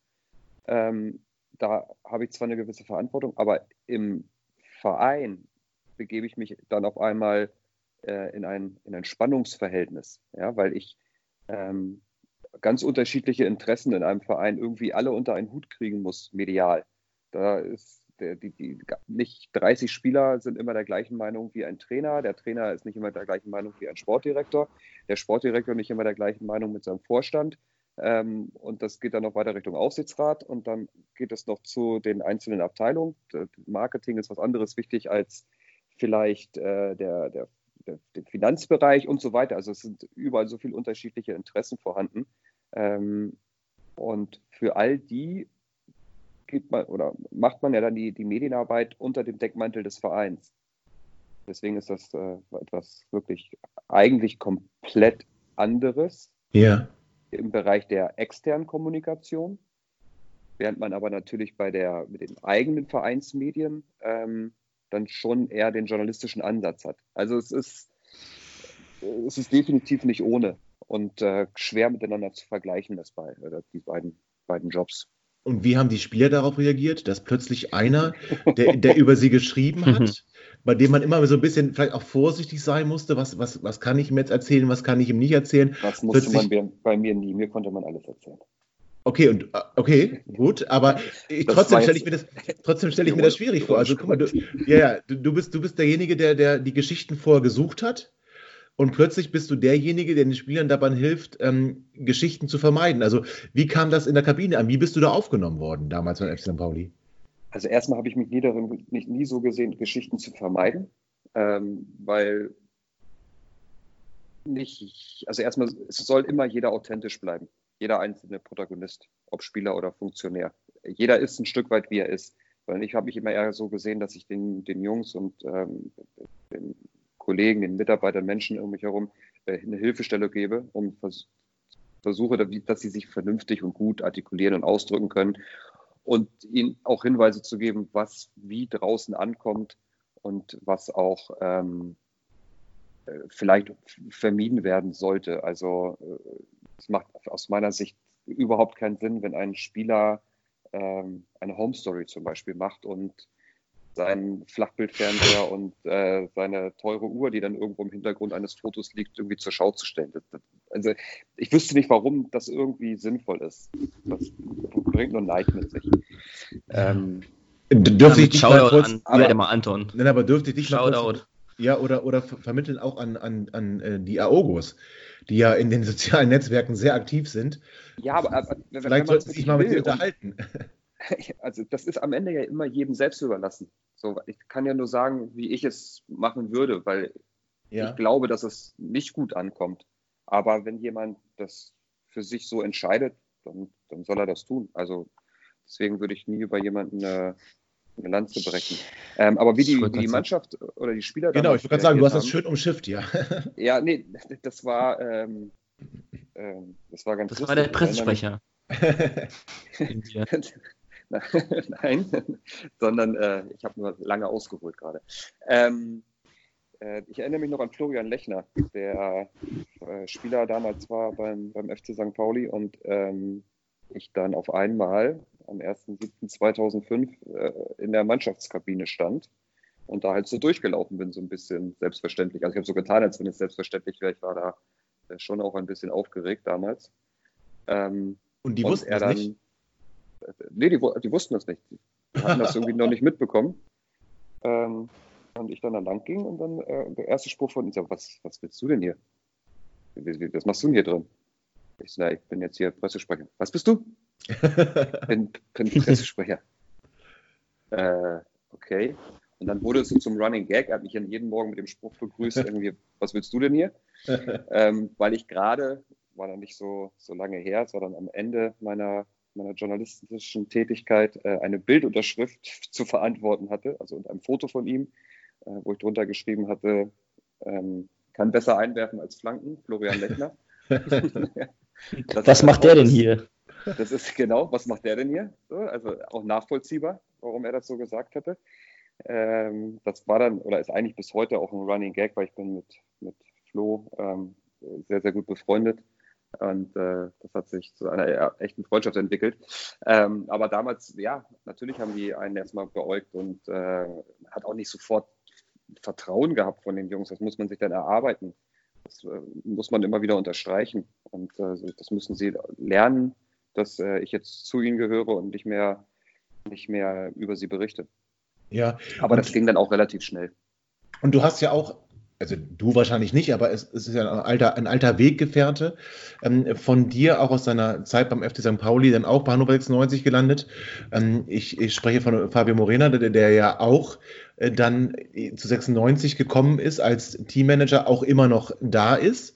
Da habe ich zwar eine gewisse Verantwortung, aber im Verein begebe ich mich dann auf einmal in ein Spannungsverhältnis, ja, weil ich ganz unterschiedliche Interessen in einem Verein irgendwie alle unter einen Hut kriegen muss, medial. Da ist nicht 30 Spieler sind immer der gleichen Meinung wie ein Trainer. Der Trainer ist nicht immer der gleichen Meinung wie ein Sportdirektor. Der Sportdirektor nicht immer der gleichen Meinung mit seinem Vorstand. Und das geht dann noch weiter Richtung Aufsichtsrat und dann geht es noch zu den einzelnen Abteilungen. Marketing ist was anderes wichtig als vielleicht der Finanzbereich und so weiter. Also es sind überall so viele unterschiedliche Interessen vorhanden. Und für all die macht man ja dann die Medienarbeit unter dem Deckmantel des Vereins. Deswegen ist das etwas wirklich eigentlich komplett anderes im Bereich der externen Kommunikation, während man aber natürlich mit den eigenen Vereinsmedien dann schon eher den journalistischen Ansatz hat. Also es ist definitiv nicht ohne und schwer miteinander zu vergleichen, die beiden Jobs.
Und wie haben die Spieler darauf reagiert, dass plötzlich einer, der über sie geschrieben hat, bei dem man immer so ein bisschen vielleicht auch vorsichtig sein musste, was kann ich ihm jetzt erzählen, was kann ich ihm nicht erzählen?
Das musste man bei mir nie, mir konnte man alles erzählen.
Okay, gut, aber trotzdem stelle ich mir das schwierig vor. Also guck mal, du bist derjenige, der die Geschichten vorher gesucht hat. Und plötzlich bist du derjenige, der den Spielern dabei hilft, Geschichten zu vermeiden. Also wie kam das in der Kabine an? Wie bist du da aufgenommen worden damals beim FC St. Pauli?
Also erstmal habe ich mich nie so gesehen, Geschichten zu vermeiden, weil erstmal, es soll immer jeder authentisch bleiben. Jeder einzelne Protagonist, ob Spieler oder Funktionär. Jeder ist ein Stück weit, wie er ist. Weil ich habe mich immer eher so gesehen, dass ich den Jungs und den Kollegen, den Mitarbeitern, Menschen um mich herum eine Hilfestelle gebe und versuche, dass sie sich vernünftig und gut artikulieren und ausdrücken können und ihnen auch Hinweise zu geben, was wie draußen ankommt und was auch vielleicht vermieden werden sollte. Also es macht aus meiner Sicht überhaupt keinen Sinn, wenn ein Spieler eine Home Story zum Beispiel macht und seinen Flachbildfernseher und seine teure Uhr, die dann irgendwo im Hintergrund eines Fotos liegt, irgendwie zur Schau zu stellen. Also ich wüsste nicht, warum das irgendwie sinnvoll ist. Das bringt nur Neid mit sich.
Dürfte ich dich mal kurz...
Anton.
Nein, aber dürfte ich dich mal
kurz...
Ja, oder vermitteln auch an die Aogos, die ja in den sozialen Netzwerken sehr aktiv sind.
Ja, aber
vielleicht sollten Sie sich mal mit dir unterhalten.
Also das ist am Ende ja immer jedem selbst überlassen. So, ich kann ja nur sagen, wie ich es machen würde, weil ich glaube, dass es nicht gut ankommt. Aber wenn jemand das für sich so entscheidet, dann soll er das tun. Also deswegen würde ich nie über jemanden eine Lanze brechen. Aber wie die Mannschaft oder die Spieler...
Genau, ich würde gerade sagen, du hast das schön umschifft, ja.
Ja, nee, das war ganz lustig.
Das war der Pressesprecher.
Nein, sondern ich habe nur lange ausgeholt gerade. Ich erinnere mich noch an Florian Lechner, der Spieler damals war beim FC St. Pauli und ich dann auf einmal am 1.7.2005 in der Mannschaftskabine stand und da halt so durchgelaufen bin, so ein bisschen selbstverständlich. Also ich habe so getan, als wenn es selbstverständlich wäre. Ich war da schon auch ein bisschen aufgeregt damals.
Und die wussten das nicht?
Nee, die wussten das nicht. Die hatten das irgendwie noch nicht mitbekommen. Und ich dann lang ging und dann der erste Spruch von ihm sagt, was willst du denn hier? Was machst du denn hier drin? Ich sage, ich bin jetzt hier Pressesprecher. Was bist du? bin Pressesprecher. Okay. Und dann wurde es so zum Running Gag. Er hat mich jeden Morgen mit dem Spruch begrüßt, irgendwie, was willst du denn hier? Weil ich gerade, war dann nicht so lange her, es war dann am Ende meiner journalistischen Tätigkeit eine Bildunterschrift zu verantworten hatte, also und ein Foto von ihm, wo ich drunter geschrieben hatte, kann besser einwerfen als flanken, Florian Lechner.
Was macht der denn hier?
Das ist genau, was macht der denn hier? So, also auch nachvollziehbar, warum er das so gesagt hätte. Das war dann, oder ist eigentlich bis heute auch ein Running Gag, weil ich bin mit Flo sehr, sehr gut befreundet. Und das hat sich zu einer echten Freundschaft entwickelt. Aber damals, ja, natürlich haben die einen erstmal beäugt und hat auch nicht sofort Vertrauen gehabt von den Jungs. Das muss man sich dann erarbeiten. Das muss man immer wieder unterstreichen. Und das müssen sie lernen, dass ich jetzt zu ihnen gehöre und nicht mehr über sie berichte.
Ja.
Aber das ging dann auch relativ schnell.
Und du hast ja auch, also du wahrscheinlich nicht, aber es ist ja ein alter Weggefährte von dir, auch aus deiner Zeit beim FC St. Pauli, dann auch bei Hannover 96 gelandet. Ich spreche von Fabio Morena, der ja auch dann zu 96 gekommen ist, als Teammanager auch immer noch da ist.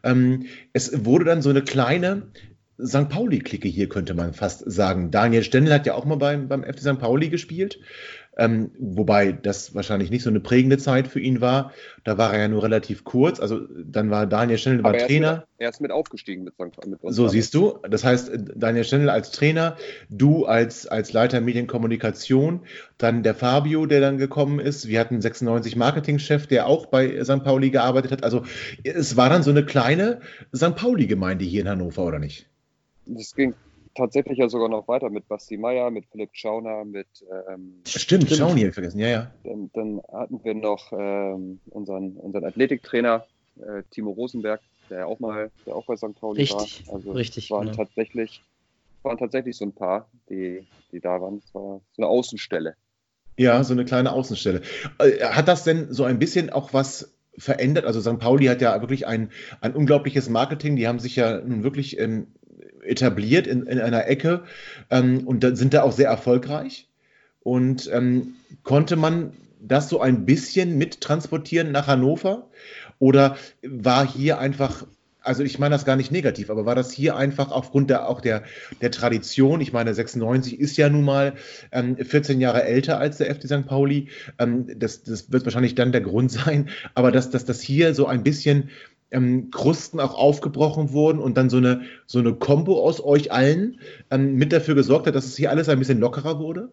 Es wurde dann so eine kleine St. Pauli-Clique hier, könnte man fast sagen. Daniel Stendel hat ja auch mal beim FC St. Pauli gespielt. Wobei das wahrscheinlich nicht so eine prägende Zeit für ihn war. Da war er ja nur relativ kurz. Also dann war Daniel Stendel Trainer.
Er ist mit aufgestiegen mit uns.
So siehst du. Das heißt, Daniel Stendel als Trainer, du als Leiter Medienkommunikation, dann der Fabio, der dann gekommen ist. Wir hatten 96 Marketingchef, der auch bei St. Pauli gearbeitet hat. Also es war dann so eine kleine St. Pauli-Gemeinde hier in Hannover, oder nicht?
Das ging tatsächlich ja sogar noch weiter mit Basti Meier, mit Philipp Schauner, mit
Stimmt, Schauni habe ich vergessen, ja.
Dann hatten wir noch unseren Athletiktrainer Timo Rosenberg, der auch bei St. Pauli war. Also
richtig.
Waren tatsächlich so ein paar, die da waren. Es war so eine Außenstelle.
Ja, so eine kleine Außenstelle. Hat das denn so ein bisschen auch was verändert? Also St. Pauli hat ja wirklich ein unglaubliches Marketing. Die haben sich ja nun wirklich etabliert in einer Ecke und sind da auch sehr erfolgreich. Und konnte man das so ein bisschen mittransportieren nach Hannover? Oder war hier einfach, also ich meine das gar nicht negativ, aber war das hier einfach aufgrund der Tradition? Ich meine, 96 ist ja nun mal 14 Jahre älter als der FC St. Pauli. Das wird wahrscheinlich dann der Grund sein, aber dass das hier so ein bisschen Krusten auch aufgebrochen wurden und dann so eine Kombo aus euch allen mit dafür gesorgt hat, dass es hier alles ein bisschen lockerer wurde?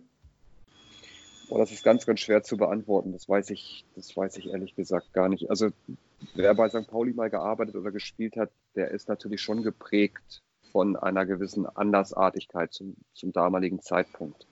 Oh, das ist ganz, ganz schwer zu beantworten. Das weiß ich ehrlich gesagt gar nicht. Also wer bei St. Pauli mal gearbeitet oder gespielt hat, der ist natürlich schon geprägt von einer gewissen Andersartigkeit zum damaligen Zeitpunkt.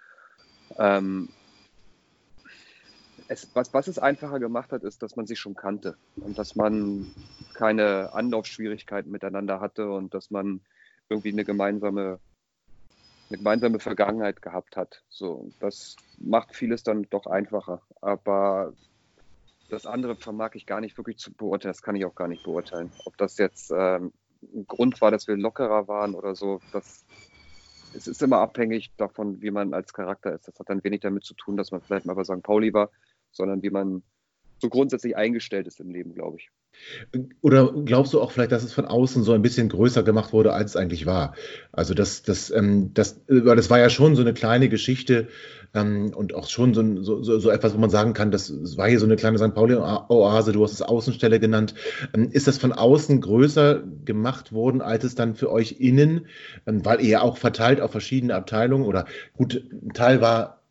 Was es einfacher gemacht hat, ist, dass man sich schon kannte und dass man keine Anlaufschwierigkeiten miteinander hatte und dass man irgendwie eine gemeinsame Vergangenheit gehabt hat. So, das macht vieles dann doch einfacher. Aber das andere vermag ich gar nicht wirklich zu beurteilen. Das kann ich auch gar nicht beurteilen. Ob das jetzt ein Grund war, dass wir lockerer waren oder so, es ist immer abhängig davon, wie man als Charakter ist. Das hat dann wenig damit zu tun, dass man vielleicht mal bei St. Pauli war, sondern wie man so grundsätzlich eingestellt ist im Leben, glaube ich.
Oder glaubst du auch vielleicht, dass es von außen so ein bisschen größer gemacht wurde, als es eigentlich war? Also das war ja schon so eine kleine Geschichte und auch schon so etwas, wo man sagen kann, das war hier so eine kleine St. Pauli-Oase, du hast es Außenstelle genannt. Ist das von außen größer gemacht worden, als es dann für euch innen, weil ihr ja auch verteilt auf verschiedene Abteilungen oder gut, ein Teil war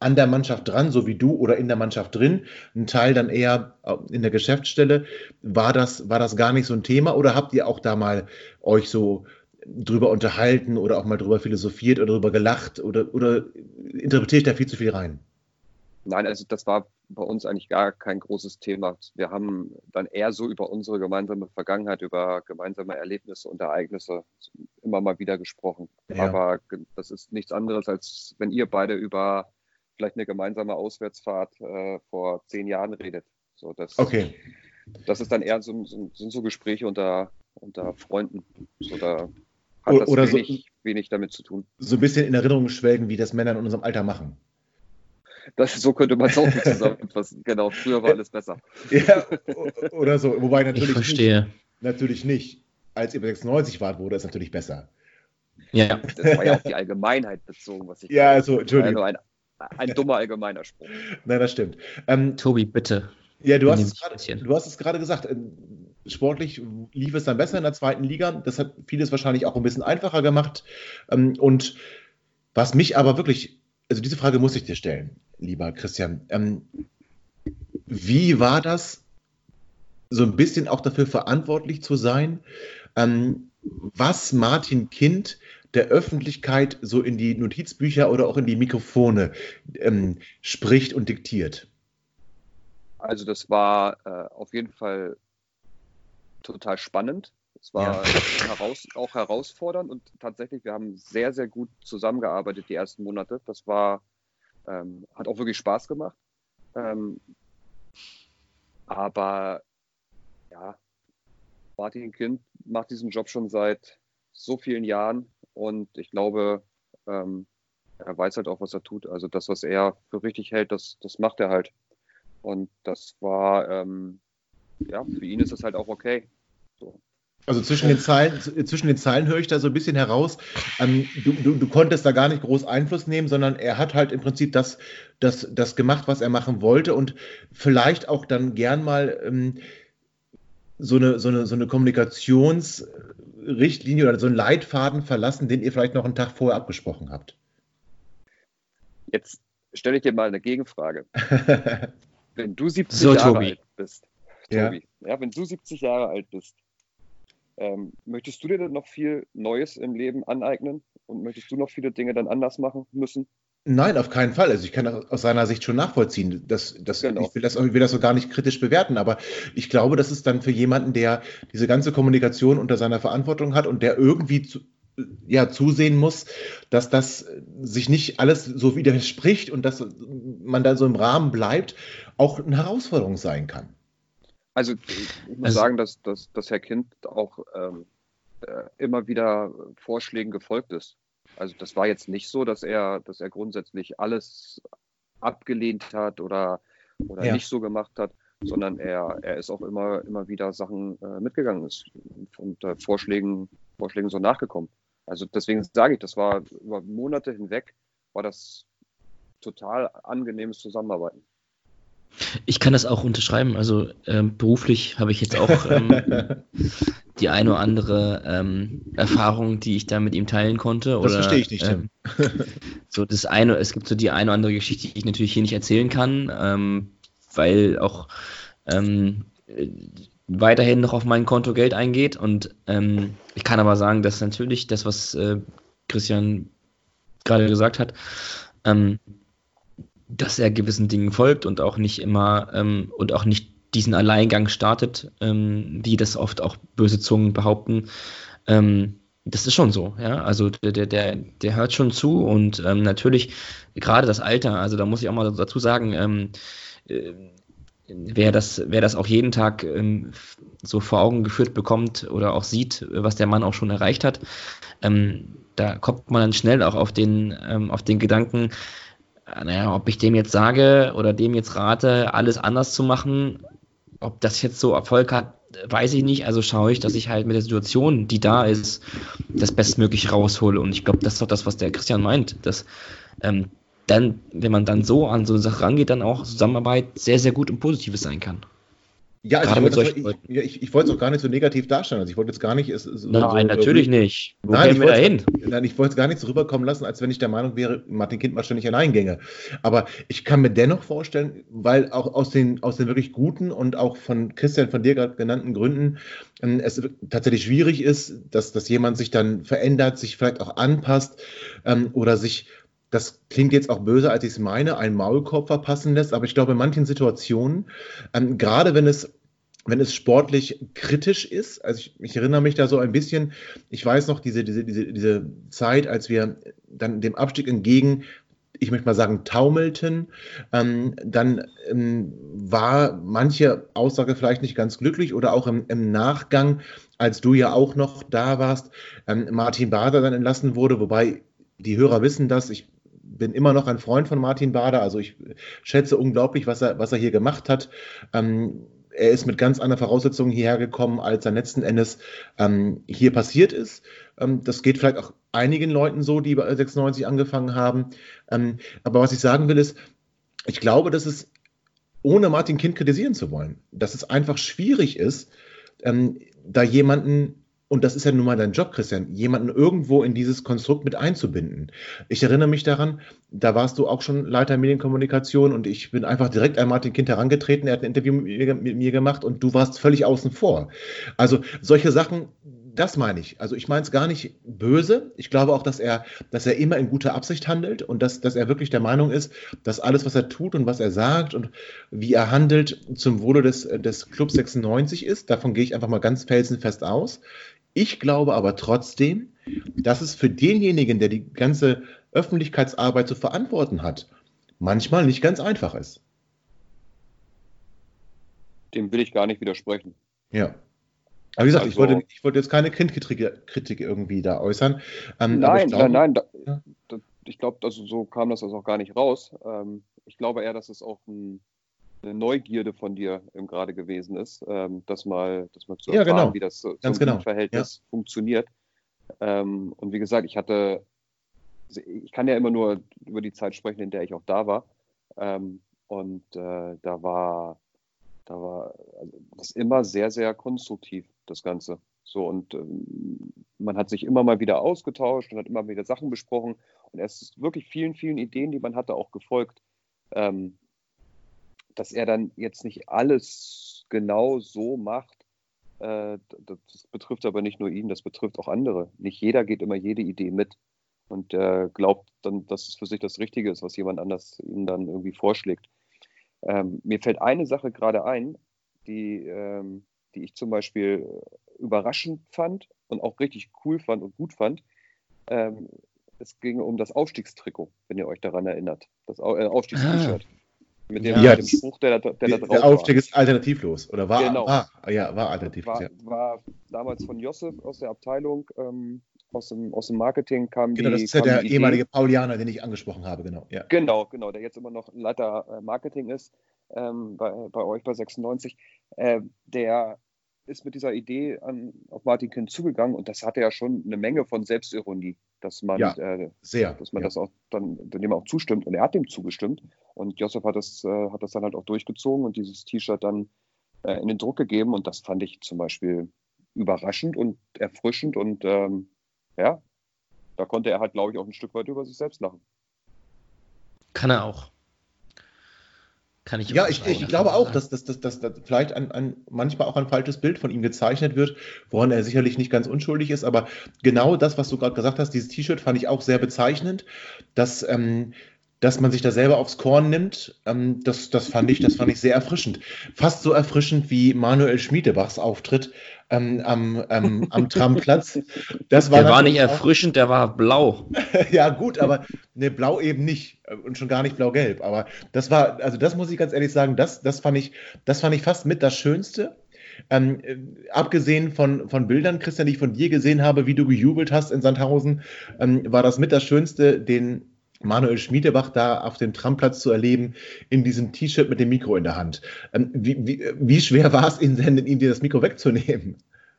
an der Mannschaft dran, so wie du, oder in der Mannschaft drin, ein Teil dann eher in der Geschäftsstelle. War das gar nicht so ein Thema, oder habt ihr auch da mal euch so drüber unterhalten oder auch mal drüber philosophiert oder drüber gelacht, oder interpretiere ich da viel zu viel rein?
Nein, also das war bei uns eigentlich gar kein großes Thema. Wir haben dann eher so über unsere gemeinsame Vergangenheit, über gemeinsame Erlebnisse und Ereignisse immer mal wieder gesprochen.
Ja.
Aber das ist nichts anderes, als wenn ihr beide über vielleicht eine gemeinsame Auswärtsfahrt vor 10 Jahren redet. So,
Okay.
Das ist dann eher sind so Gespräche unter Freunden. So, da hat das
Oder
wenig damit zu tun.
so ein bisschen in Erinnerung schwelgen, wie das Männer in unserem Alter machen.
So könnte man es auch mit zusammenfassen. Genau, früher war alles besser.
Ja, oder so. Wobei
Ich
natürlich
verstehe.
Natürlich nicht. Als ihr bei 96 wart, wurde es natürlich besser.
Ja.
Das war ja auf die Allgemeinheit bezogen, was ich
Ja, also, Entschuldigung.
war ja nur ein dummer allgemeiner Spruch.
Nein, das stimmt.
Tobi, bitte.
Ja, du hast
Benimm
es
dich ein bisschen.
gerade gesagt. Sportlich lief es dann besser in der zweiten Liga. Das hat vieles wahrscheinlich auch ein bisschen einfacher gemacht. Und was mich aber wirklich, also diese Frage muss ich dir stellen, lieber Christian. Wie war das, so ein bisschen auch dafür verantwortlich zu sein, was Martin Kind der Öffentlichkeit so in die Notizbücher oder auch in die Mikrofone spricht und diktiert?
Also das war auf jeden Fall total spannend. Es war auch herausfordernd und tatsächlich, wir haben sehr, sehr gut zusammengearbeitet die ersten Monate. Das war, hat auch wirklich Spaß gemacht. Aber ja, Martin Kind macht diesen Job schon seit so vielen Jahren und ich glaube, er weiß halt auch, was er tut. Also das, was er für richtig hält, das macht er halt. Und das war, für ihn ist das halt auch okay. So.
Also zwischen den Zeilen höre ich da so ein bisschen heraus, du konntest da gar nicht groß Einfluss nehmen, sondern er hat halt im Prinzip das gemacht, was er machen wollte, und vielleicht auch dann gern mal so eine Kommunikationsrichtlinie oder so einen Leitfaden verlassen, den ihr vielleicht noch einen Tag vorher abgesprochen habt.
Jetzt stelle ich dir mal eine Gegenfrage. Wenn du 70 Jahre alt bist, Tobi, wenn du 70 Jahre alt bist, möchtest du dir dann noch viel Neues im Leben aneignen und möchtest du noch viele Dinge dann anders machen müssen?
Nein, auf keinen Fall. Also ich kann das aus seiner Sicht schon nachvollziehen.
Genau.
Ich will das so gar nicht kritisch bewerten, aber ich glaube, das ist dann für jemanden, der diese ganze Kommunikation unter seiner Verantwortung hat und der irgendwie zusehen muss, dass das sich nicht alles so widerspricht und dass man da so im Rahmen bleibt, auch eine Herausforderung sein kann.
Also ich muss sagen, dass Herr Kind auch immer wieder Vorschlägen gefolgt ist. Also das war jetzt nicht so, dass er grundsätzlich alles abgelehnt hat oder nicht so gemacht hat, sondern er ist auch immer wieder Sachen mitgegangen ist und Vorschlägen so nachgekommen. Also deswegen sage ich, das war über Monate hinweg, war das total angenehmes Zusammenarbeiten.
Ich kann das auch unterschreiben. Also beruflich habe ich jetzt auch die eine oder andere Erfahrung, die ich da mit ihm teilen konnte.
Das verstehe ich nicht, Tim.
Es gibt so die eine oder andere Geschichte, die ich natürlich hier nicht erzählen kann, weil auch weiterhin noch auf mein Konto Geld eingeht. Und ich kann aber sagen, dass natürlich das, was Christian gerade gesagt hat, dass er gewissen Dingen folgt und auch nicht immer und auch nicht diesen Alleingang startet, wie das oft auch böse Zungen behaupten. Das ist schon so, ja. Also der hört schon zu und natürlich gerade das Alter, also da muss ich auch mal dazu sagen, wer das auch jeden Tag so vor Augen geführt bekommt oder auch sieht, was der Mann auch schon erreicht hat, da kommt man dann schnell auch auf den Gedanken, ob ich dem jetzt sage oder dem jetzt rate, alles anders zu machen, ob das jetzt so Erfolg hat, weiß ich nicht. Also schaue ich, dass ich halt mit der Situation, die da ist, das bestmöglich raushole. Und ich glaube, das ist doch das, was der Christian meint, dass dann, wenn man dann so an so eine Sache rangeht, dann auch Zusammenarbeit sehr, sehr gut und Positives sein kann.
Ja, also
Gerade mit solchen
ich
Leuten.
wollte es auch gar nicht so negativ darstellen. Also ich wollte jetzt gar nicht
Nein, natürlich nicht. Wo
Nein,
kämen wir da hin?
ich wollte es gar nicht so rüberkommen lassen, als wenn ich der Meinung wäre, Martin Kind macht ständig Alleingänge. Aber ich kann mir dennoch vorstellen, weil auch aus den wirklich guten und auch von Christian, von dir gerade genannten Gründen, es tatsächlich schwierig ist, dass jemand sich dann verändert, sich vielleicht auch anpasst oder sich, das klingt jetzt auch böse, als ich es meine, einen Maulkorb verpassen lässt. Aber ich glaube, in manchen Situationen, gerade wenn es sportlich kritisch ist, also ich erinnere mich da so ein bisschen, ich weiß noch, diese Zeit, als wir dann dem Abstieg entgegen, ich möchte mal sagen, taumelten, dann war manche Aussage vielleicht nicht ganz glücklich oder auch im Nachgang, als du ja auch noch da warst, Martin Bader dann entlassen wurde, wobei die Hörer wissen das, ich bin immer noch ein Freund von Martin Bader, also ich schätze unglaublich, was er hier gemacht hat. Er ist mit ganz anderen Voraussetzungen hierher gekommen, als dann letzten Endes hier passiert ist. Das geht vielleicht auch einigen Leuten so, die bei 96 angefangen haben. Aber was ich sagen will, ist, ich glaube, dass es, ohne Martin Kind kritisieren zu wollen, dass es einfach schwierig ist, da jemanden, und das ist ja nun mal dein Job, Christian, jemanden irgendwo in dieses Konstrukt mit einzubinden. Ich erinnere mich daran, da warst du auch schon Leiter Medienkommunikation und ich bin einfach direkt an Martin Kind herangetreten, er hat ein Interview mit mir gemacht und du warst völlig außen vor. Also solche Sachen, das meine ich. Also ich meine es gar nicht böse. Ich glaube auch, dass er immer in guter Absicht handelt und dass er wirklich der Meinung ist, dass alles, was er tut und was er sagt und wie er handelt, zum Wohle des Club 96 ist. Davon gehe ich einfach mal ganz felsenfest aus. Ich glaube aber trotzdem, dass es für denjenigen, der die ganze Öffentlichkeitsarbeit zu verantworten hat, manchmal nicht ganz einfach ist.
Dem will ich gar nicht widersprechen.
Ja. Aber wie gesagt,
Also,
ich wollte jetzt keine Kindkritik irgendwie da äußern.
Nein,
ja.
Ich glaube, also so kam das auch gar nicht raus. Ich glaube eher, dass es auch eine Neugierde von dir gerade gewesen ist, das mal zu erfahren,
genau.
wie das so
Ganz
im
genau.
Verhältnis funktioniert. Und wie gesagt, ich kann ja immer nur über die Zeit sprechen, in der ich auch da war. Da war das immer sehr, sehr konstruktiv, das Ganze. So, und man hat sich immer mal wieder ausgetauscht und hat immer wieder Sachen besprochen. Und er ist wirklich vielen, vielen Ideen, die man hatte, auch gefolgt. Dass er dann jetzt nicht alles genau so macht, das betrifft aber nicht nur ihn, das betrifft auch andere. Nicht jeder geht immer jede Idee mit und glaubt dann, dass es für sich das Richtige ist, was jemand anders ihm dann irgendwie vorschlägt. Mir fällt eine Sache gerade ein, die ich zum Beispiel überraschend fand und auch richtig cool fand und gut fand. Es ging um das Aufstiegstrikot, wenn ihr euch daran erinnert. Das Aufstiegst-T-Shirt. Mit dem Spruch, der da drauf war.
Der Aufstieg ist alternativlos. Oder war?
Genau.
War alternativlos.
War damals von Josef aus der Abteilung, aus dem Marketing kam
genau, das ist ja der ehemalige Paulianer, den ich angesprochen habe, genau. Ja.
Genau, der jetzt immer noch Leiter Marketing ist, bei euch bei 96. Der ist mit dieser Idee auf Martin Kind zugegangen und das hatte ja schon eine Menge von Selbstironie, dass man das auch dem auch zustimmt und er hat dem zugestimmt und Josef hat das dann halt auch durchgezogen und dieses T-Shirt dann in den Druck gegeben und das fand ich zum Beispiel überraschend und erfrischend und da konnte er halt, glaube ich, auch ein Stück weit über sich selbst lachen.
Kann er auch. Kann ich
ja, ich glaube auch, dass vielleicht manchmal auch ein falsches Bild von ihm gezeichnet wird, woran er sicherlich nicht ganz unschuldig ist, aber genau das, was du gerade gesagt hast, dieses T-Shirt fand ich auch sehr bezeichnend, dass man sich da selber aufs Korn nimmt, das fand ich sehr erfrischend. Fast so erfrischend wie Manuel Schmiedebachs Auftritt am Tramplatz.
Der war nicht erfrischend, der war blau.
Ja gut, aber ne, blau eben nicht und schon gar nicht blau-gelb. Aber das muss ich ganz ehrlich sagen, das fand ich fast mit das Schönste. Abgesehen von Bildern, Christian, die ich von dir gesehen habe, wie du gejubelt hast in Sandhausen, war das mit das Schönste, den Manuel Schmiedebach da auf dem Tramplatz zu erleben, in diesem T-Shirt mit dem Mikro in der Hand. Wie schwer war es Ihnen denn, ihm das Mikro wegzunehmen?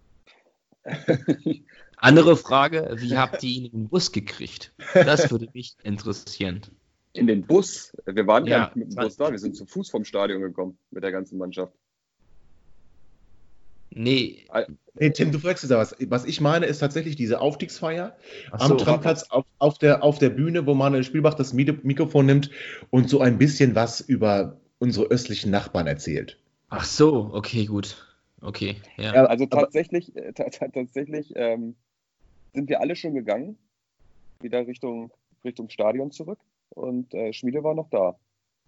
Andere Frage, wie habt ihr ihn in den Bus gekriegt? Das würde mich interessieren.
In den Bus? Wir waren gar nicht mit dem Bus da, wir sind zu Fuß vom Stadion gekommen mit der ganzen Mannschaft.
Nee.
Nee, Tim, du fragst da was. Was ich meine, ist tatsächlich diese Aufstiegsfeier
Ach
am
so.
Trammplatz auf der Bühne, wo Manuel Spielbach das Mikrofon nimmt und so ein bisschen was über unsere östlichen Nachbarn erzählt.
Ach so, okay, gut. Okay, ja.
Ja, also
Aber-
tatsächlich sind wir alle schon gegangen, wieder Richtung Stadion zurück und Schmiede war noch da.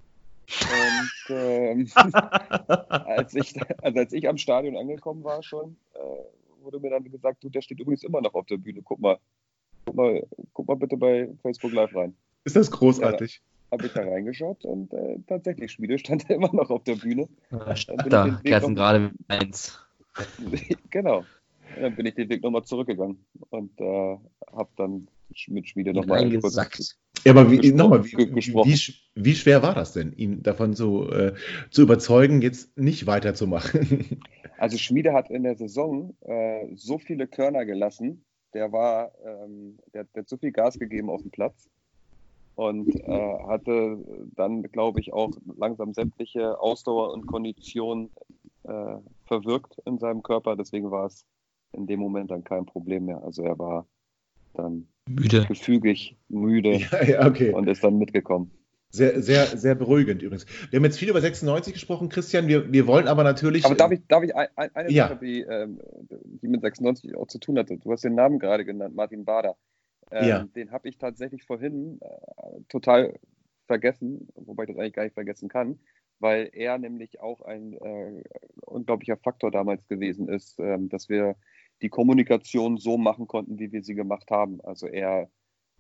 Und als ich am Stadion angekommen war schon, wurde mir dann gesagt, du, der steht übrigens immer noch auf der Bühne. Guck mal bitte bei Facebook Live rein.
Ist das großartig?
Habe ich da reingeschaut und tatsächlich, Schmiede stand immer noch auf der Bühne.
Da, Kerzen gerade eins.
Genau. Und dann bin ich den Weg nochmal zurückgegangen und habe dann mit Schmiede nochmal
Eingesackt.
Ja, aber
gesprochen.
wie schwer war das denn, ihn davon zu überzeugen, jetzt nicht weiterzumachen?
Also Schmiede hat in der Saison so viele Körner gelassen, der hat so viel Gas gegeben auf dem Platz und hatte dann, glaube ich, auch langsam sämtliche Ausdauer und Kondition verwirkt in seinem Körper. Deswegen war es in dem Moment dann kein Problem mehr. Also er war dann
Müde.
gefügig müde
Ja, okay.
und ist dann mitgekommen.
Sehr, sehr, sehr beruhigend übrigens. Wir haben jetzt viel über 96 gesprochen, Christian. Wir wollen aber natürlich.
Aber darf ich eine
Ja.
Sache, die mit 96 auch zu tun hatte? Du hast den Namen gerade genannt, Martin Bader.
Ja.
Den habe ich tatsächlich vorhin total vergessen, wobei ich das eigentlich gar nicht vergessen kann, weil er nämlich auch ein unglaublicher Faktor damals gewesen ist, dass wir die Kommunikation so machen konnten, wie wir sie gemacht haben. Also er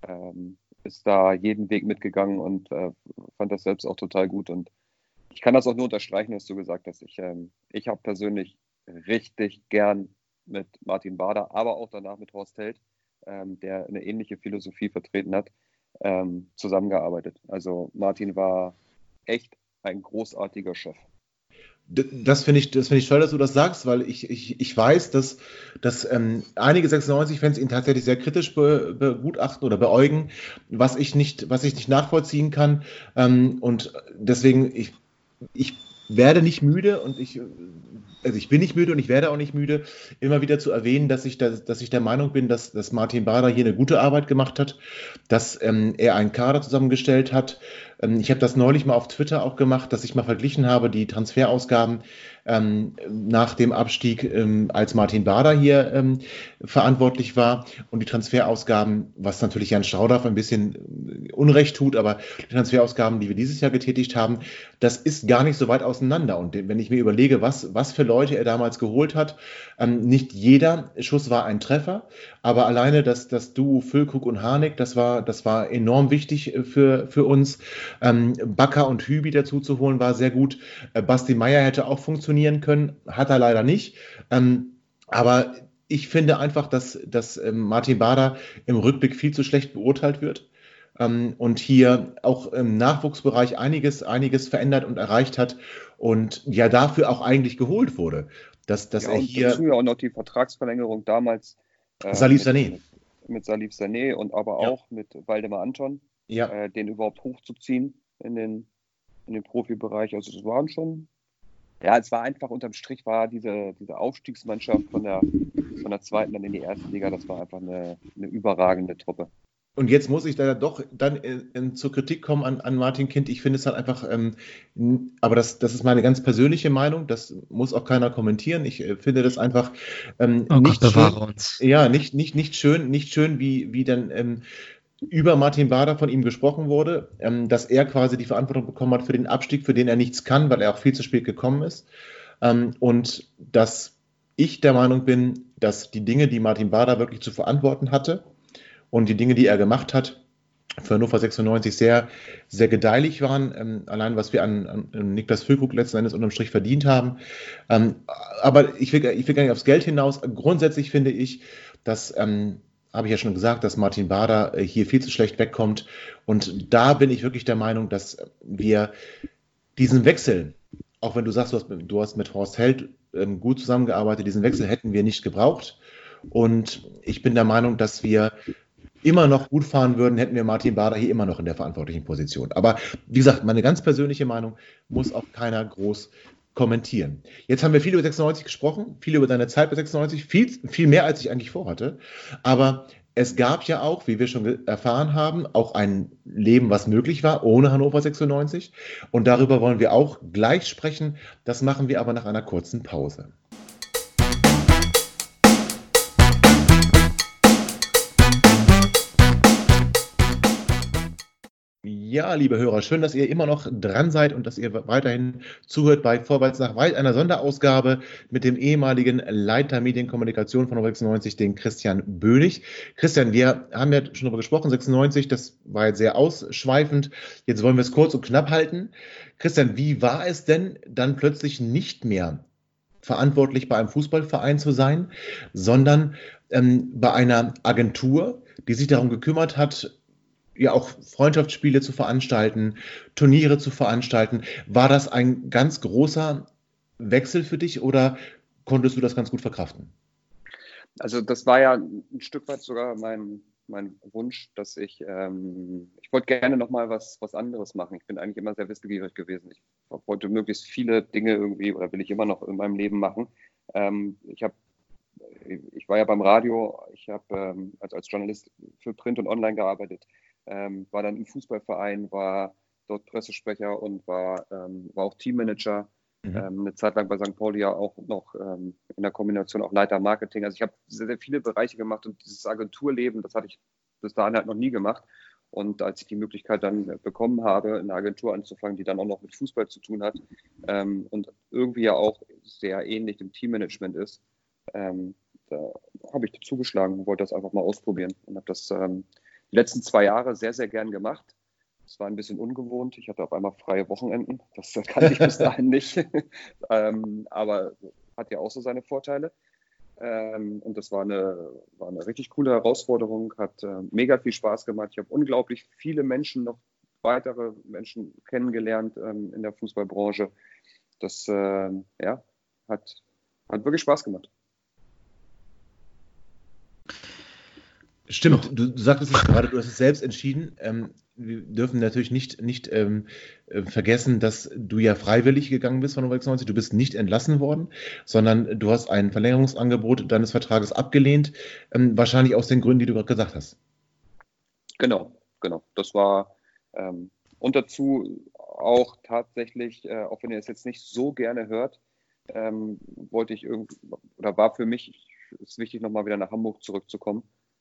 ist da jeden Weg mitgegangen und fand das selbst auch total gut. Und ich kann das auch nur unterstreichen, was du gesagt hast. Ich habe persönlich richtig gern mit Martin Bader, aber auch danach mit Horst Held, der eine ähnliche Philosophie vertreten hat, zusammengearbeitet. Also Martin war echt ein großartiger Chef.
Das finde ich toll, dass du das sagst, weil ich weiß, dass einige 96-Fans ihn tatsächlich sehr kritisch begutachten oder beäugen, was ich nicht nachvollziehen kann. Und deswegen, ich werde nicht müde und ich bin nicht müde und ich werde auch nicht müde, immer wieder zu erwähnen, dass ich der Meinung bin, dass Martin Bader hier eine gute Arbeit gemacht hat, dass er einen Kader zusammengestellt hat. Ich habe das neulich mal auf Twitter auch gemacht, dass ich mal verglichen habe, die Transferausgaben nach dem Abstieg, als Martin Bader hier verantwortlich war und die Transferausgaben, was natürlich Jan Staudaff ein bisschen Unrecht tut, aber die Transferausgaben, die wir dieses Jahr getätigt haben, das ist gar nicht so weit auseinander. Und wenn ich mir überlege, was für Leute er damals geholt hat, nicht jeder Schuss war ein Treffer, aber alleine das Duo Füllkrug und Harnik, das war enorm wichtig für uns. Bakker und Hübi dazu zu holen, war sehr gut. Basti Meier hätte auch funktionieren können, hat er leider nicht. Aber ich finde einfach, dass Martin Bader im Rückblick viel zu schlecht beurteilt wird. Und hier auch im Nachwuchsbereich einiges verändert und erreicht hat und ja dafür auch eigentlich geholt wurde. Dass
Ja,
er
und
hier
dazu ja auch noch die Vertragsverlängerung damals
Salif Sané.
mit Salif Sané und aber
Ja.
auch mit Waldemar Anton,
Ja,
den überhaupt hochzuziehen in den Profibereich. Also das waren schon, ja, es war einfach unterm Strich war diese Aufstiegsmannschaft von der zweiten dann in die erste Liga, das war einfach eine überragende Truppe.
und jetzt muss ich da doch dann zur Kritik kommen an Martin Kind. Ich finde es halt einfach, aber das ist meine ganz persönliche Meinung, das muss auch keiner kommentieren. Ich finde das einfach nicht
bewahre
schön.
uns.
Ja, nicht schön, wie dann über Martin Bader von ihm gesprochen wurde, dass er quasi die Verantwortung bekommen hat für den Abstieg, für den er nichts kann, weil er auch viel zu spät gekommen ist. Und dass ich der Meinung bin, dass die Dinge, die Martin Bader wirklich zu verantworten hatte und die Dinge, die er gemacht hat, für Hannover 96 sehr, sehr gedeihlich waren. Allein, was wir an Niklas Füllkrug letzten Endes unterm Strich verdient haben. Aber ich will gar nicht aufs Geld hinaus. Grundsätzlich finde ich, dass habe ich ja schon gesagt, dass Martin Bader hier viel zu schlecht wegkommt. Und da bin ich wirklich der Meinung, dass wir diesen Wechsel, auch wenn du sagst, du hast mit Horst Held gut zusammengearbeitet, diesen Wechsel hätten wir nicht gebraucht. Und ich bin der Meinung, dass wir immer noch gut fahren würden, hätten wir Martin Bader hier immer noch in der verantwortlichen Position. Aber wie gesagt, meine ganz persönliche Meinung muss auch keiner groß kommentieren. Jetzt haben wir viel über 96 gesprochen, viel über deine Zeit bei 96, viel mehr, als ich eigentlich vorhatte. Aber es gab ja auch, wie wir schon erfahren haben, auch ein Leben, was möglich war, ohne Hannover 96. Und darüber wollen wir auch gleich sprechen. Das machen wir aber nach einer kurzen Pause. Ja, liebe Hörer, schön, dass ihr immer noch dran seid und dass ihr weiterhin zuhört bei Vorwärts nach Weit, einer Sonderausgabe mit dem ehemaligen Leiter Medienkommunikation von 96, den Christian Bönig. Christian, wir haben ja schon darüber gesprochen, 96, das war jetzt sehr ausschweifend. Jetzt wollen wir es kurz und knapp halten. Christian, wie war es denn dann plötzlich nicht mehr verantwortlich bei einem Fußballverein zu sein, sondern bei einer Agentur, die sich darum gekümmert hat, ja auch Freundschaftsspiele zu veranstalten, Turniere zu veranstalten. War das ein ganz großer Wechsel für dich oder konntest du das ganz gut verkraften?
Also das war ja ein Stück weit sogar mein Wunsch, dass ich wollte gerne nochmal was anderes machen. Ich bin eigentlich immer sehr wissbegierig gewesen. Ich wollte möglichst viele Dinge irgendwie, oder will ich immer noch in meinem Leben machen. Ich war ja beim Radio, ich habe als Journalist für Print und Online gearbeitet. War dann im Fußballverein, war dort Pressesprecher und war auch Teammanager. Eine Zeit lang bei St. Pauli ja auch noch in der Kombination auch Leiter Marketing. Also ich habe sehr, sehr viele Bereiche gemacht und dieses Agenturleben, das hatte ich bis dahin halt noch nie gemacht. Und als ich die Möglichkeit dann bekommen habe, in einer Agentur anzufangen, die dann auch noch mit Fußball zu tun hat und irgendwie ja auch sehr ähnlich dem Teammanagement ist, da habe ich zugeschlagen und wollte das einfach mal ausprobieren und habe das die letzten 2 Jahre sehr, sehr gern gemacht. Es war ein bisschen ungewohnt. Ich hatte auf einmal freie Wochenenden. Das kannte ich bis dahin nicht. Aber hat ja auch so seine Vorteile. Und das war eine richtig coole Herausforderung. Hat mega viel Spaß gemacht. Ich habe unglaublich viele Menschen, noch weitere Menschen kennengelernt in der Fußballbranche. Das hat wirklich Spaß gemacht.
Stimmt, du sagtest es gerade, du hast es selbst entschieden. Wir dürfen natürlich nicht vergessen, dass du ja freiwillig gegangen bist von 96. Du bist nicht entlassen worden, sondern du hast ein Verlängerungsangebot deines Vertrages abgelehnt, wahrscheinlich aus den Gründen, die du gerade gesagt hast.
Genau. Das war und dazu auch tatsächlich, auch wenn ihr es jetzt nicht so gerne hört, wollte ich war für mich ist wichtig, nochmal wieder nach Hamburg zurückzukommen.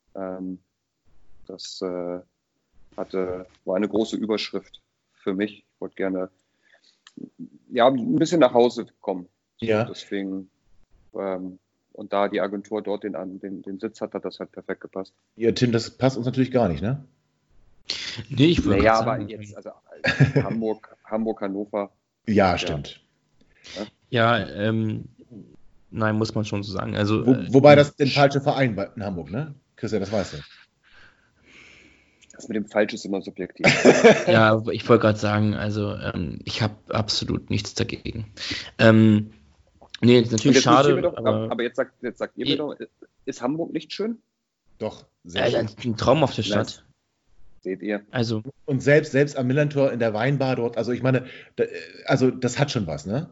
Das war eine große Überschrift für mich. Ich wollte gerne ein bisschen nach Hause kommen.
Ja.
Deswegen, und da die Agentur dort den Sitz hat das halt perfekt gepasst.
Ja, Tim, das passt uns natürlich gar nicht, ne?
Nee, ich würde sagen.
Aber jetzt, also Hamburg, Hannover.
Ja, stimmt.
Ja, nein, muss man schon so sagen. Also,
wobei das der falsche Verein war in Hamburg, ne? Christian, das weißt du.
Das mit dem Falsch ist immer subjektiv.
Ja, ich wollte gerade sagen, also ich habe absolut nichts dagegen. Nee, ist natürlich schade.
Doch, aber jetzt sagt ihr mir doch, ist Hamburg nicht schön?
Doch, sehr schön.
Ein Traum auf der Stadt.
Seht ihr.
Also.
Und selbst am Millantor in der Weinbar dort, also ich meine, das hat schon was, ne?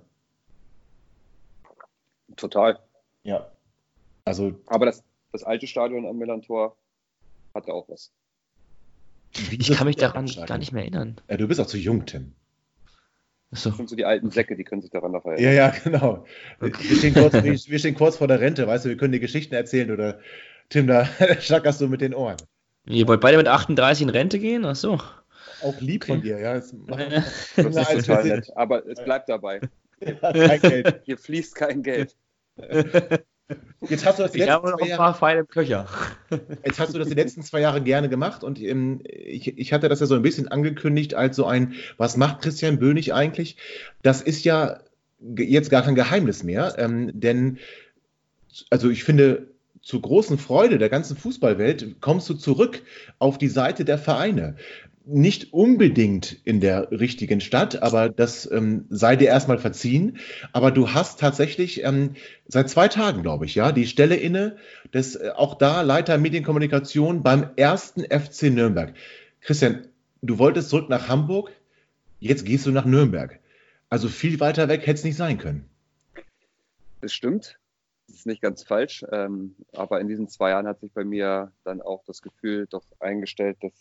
Total.
Ja. Also.
Aber das alte Stadion am Millantor hatte auch was.
Ich kann mich daran gar nicht mehr erinnern.
Ja, du bist auch zu jung, Tim.
So.
Das sind so die alten Säcke, die können sich daran noch erinnern.
Ja, genau. Okay. Wir stehen kurz vor der Rente, weißt du, wir können dir Geschichten erzählen oder Tim, da schlackerst du mit den Ohren.
Ihr wollt beide mit 38 in Rente gehen? Ach so.
Auch lieb von dir, ja.
Das ist total nett, aber es bleibt dabei.
Kein Geld.
Hier fließt kein Geld.
Jetzt hast du das die
ich habe noch ein paar Pfeile im Köcher.
Jetzt hast du das die letzten 2 Jahre gerne gemacht und ich hatte das ja so ein bisschen angekündigt als so ein, was macht Christian Bönig eigentlich? Das ist ja jetzt gar kein Geheimnis mehr, denn also ich finde, zur großen Freude der ganzen Fußballwelt kommst du zurück auf die Seite der Vereine. Nicht unbedingt in der richtigen Stadt, aber das sei dir erstmal verziehen. Aber du hast tatsächlich seit 2 Tagen, glaube ich, ja, die Stelle inne, auch da Leiter Medienkommunikation beim 1. FC Nürnberg. Christian, du wolltest zurück nach Hamburg, jetzt gehst du nach Nürnberg. Also viel weiter weg hätte es nicht sein können.
Das stimmt. Das ist nicht ganz falsch. Aber in diesen 2 Jahren hat sich bei mir dann auch das Gefühl doch eingestellt, dass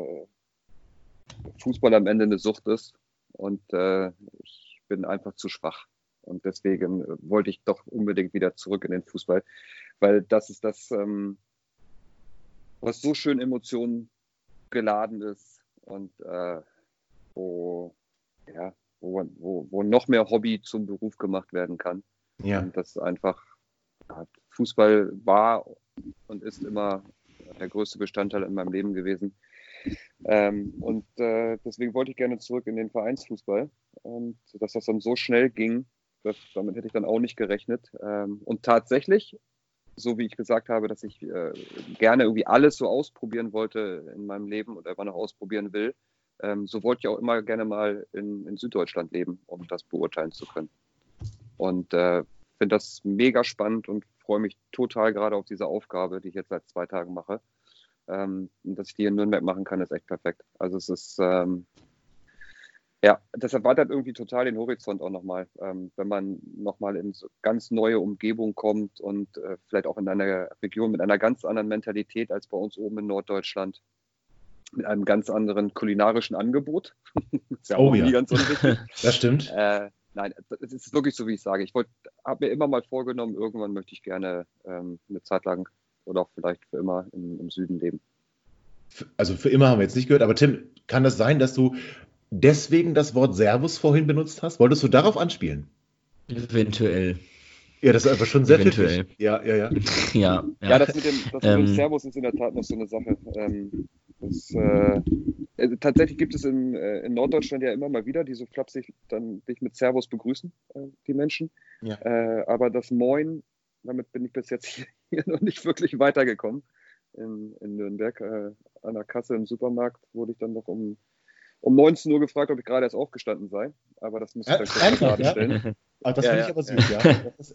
Fußball am Ende eine Sucht ist. Und ich bin einfach zu schwach. Und deswegen wollte ich doch unbedingt wieder zurück in den Fußball. Weil das ist das, was so schön Emotionen geladen ist und wo noch mehr Hobby zum Beruf gemacht werden kann.
Ja.
Und das einfach, Fußball war und ist immer der größte Bestandteil in meinem Leben gewesen. Und deswegen wollte ich gerne zurück in den Vereinsfußball. Und dass das dann so schnell ging, damit hätte ich dann auch nicht gerechnet. Und tatsächlich, so wie ich gesagt habe, dass ich gerne irgendwie alles so ausprobieren wollte in meinem Leben oder immer noch ausprobieren will, so wollte ich auch immer gerne mal in Süddeutschland leben, um das beurteilen zu können. Und finde das mega spannend und freue mich total gerade auf diese Aufgabe, die ich jetzt seit 2 Tagen mache. Und dass ich die in Nürnberg machen kann, ist echt perfekt. Also es ist, das erweitert irgendwie total den Horizont auch nochmal, wenn man nochmal in so ganz neue Umgebung kommt und vielleicht auch in einer Region mit einer ganz anderen Mentalität als bei uns oben in Norddeutschland, mit einem ganz anderen kulinarischen Angebot. Ist ja auch nie ganz unwichtig.
Das stimmt.
Nein, es ist wirklich so, wie ich sage. Ich habe mir immer mal vorgenommen, irgendwann möchte ich gerne eine Zeit lang oder auch vielleicht für immer im Süden leben.
Also für immer haben wir jetzt nicht gehört, aber Tim, kann das sein, dass du deswegen das Wort Servus vorhin benutzt hast? Wolltest du darauf anspielen?
Eventuell.
Ja, das ist aber schon sehr
Eventuell.
pfiffig. Ja.
Ja, das mit dem Servus ist in der Tat noch so eine Sache. Tatsächlich gibt es in Norddeutschland ja immer mal wieder, die so flapsig dann dich mit Servus begrüßen, die Menschen.
Ja.
Aber das Moin, damit bin ich bis jetzt hier noch nicht wirklich weitergekommen. In Nürnberg an der Kasse im Supermarkt wurde ich dann noch um 19 Uhr gefragt, ob ich gerade erst aufgestanden sei. Aber das muss ich dann kurz gerade stellen.
Das finde ich aber süß, ja. Das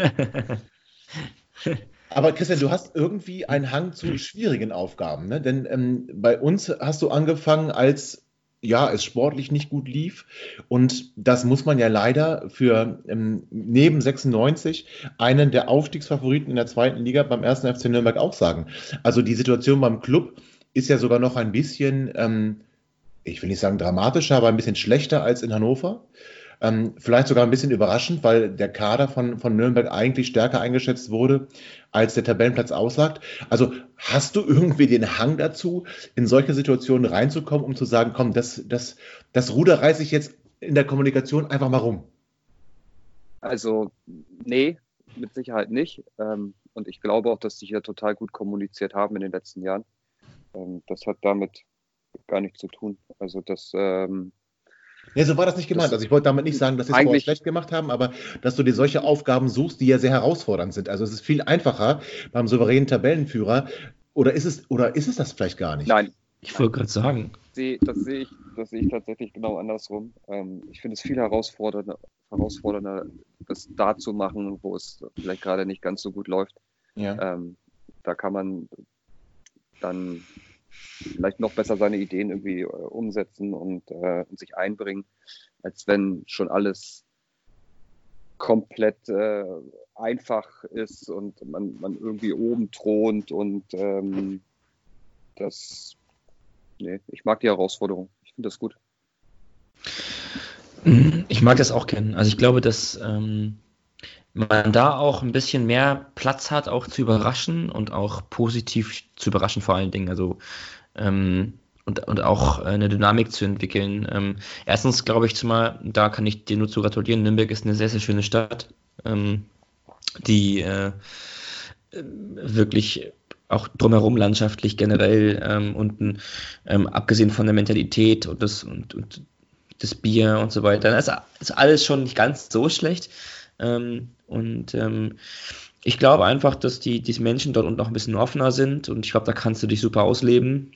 ist, Aber Christian, du hast irgendwie einen Hang zu schwierigen Aufgaben, ne? Denn bei uns hast du angefangen, als es sportlich nicht gut lief. Und das muss man ja leider für neben 96 einen der Aufstiegsfavoriten in der 2. Liga beim 1. FC Nürnberg auch sagen. Also die Situation beim Club ist ja sogar noch ein bisschen, ich will nicht sagen dramatischer, aber ein bisschen schlechter als in Hannover. Vielleicht sogar ein bisschen überraschend, weil der Kader von Nürnberg eigentlich stärker eingeschätzt wurde, als der Tabellenplatz aussagt. Also hast du irgendwie den Hang dazu, in solche Situationen reinzukommen, um zu sagen, komm, das Ruder reiße ich jetzt in der Kommunikation einfach mal rum?
Also nee, mit Sicherheit nicht. Und ich glaube auch, dass die hier total gut kommuniziert haben in den letzten Jahren. Das hat damit gar nichts zu tun. Also das...
Ja, so war das nicht gemeint. Also ich wollte damit nicht sagen, dass sie es vorher schlecht gemacht haben, aber dass du dir solche Aufgaben suchst, die ja sehr herausfordernd sind. Also es ist viel einfacher beim souveränen Tabellenführer. Oder ist es das vielleicht gar nicht?
Nein.
Ich wollte gerade sagen.
Das sehe ich tatsächlich genau andersrum. Ich finde es viel herausfordernder, das da zu machen, wo es vielleicht gerade nicht ganz so gut läuft.
Ja.
Da kann man dann vielleicht noch besser seine Ideen irgendwie umsetzen und sich einbringen, als wenn schon alles komplett einfach ist und man irgendwie oben thront und ich mag die Herausforderung. Ich finde das gut.
Ich mag das auch gerne. Also ich glaube, dass man da auch ein bisschen mehr Platz hat, auch zu überraschen und auch positiv zu überraschen vor allen Dingen. Also und auch eine Dynamik zu entwickeln. Erstens glaube ich zumal, da kann ich dir nur zu gratulieren, Nürnberg ist eine sehr, sehr schöne Stadt, die wirklich auch drumherum landschaftlich generell und abgesehen von der Mentalität und das Bier und so weiter, das ist alles schon nicht ganz so schlecht. Ich glaube einfach, dass die Menschen dort unten auch ein bisschen offener sind und ich glaube, da kannst du dich super ausleben.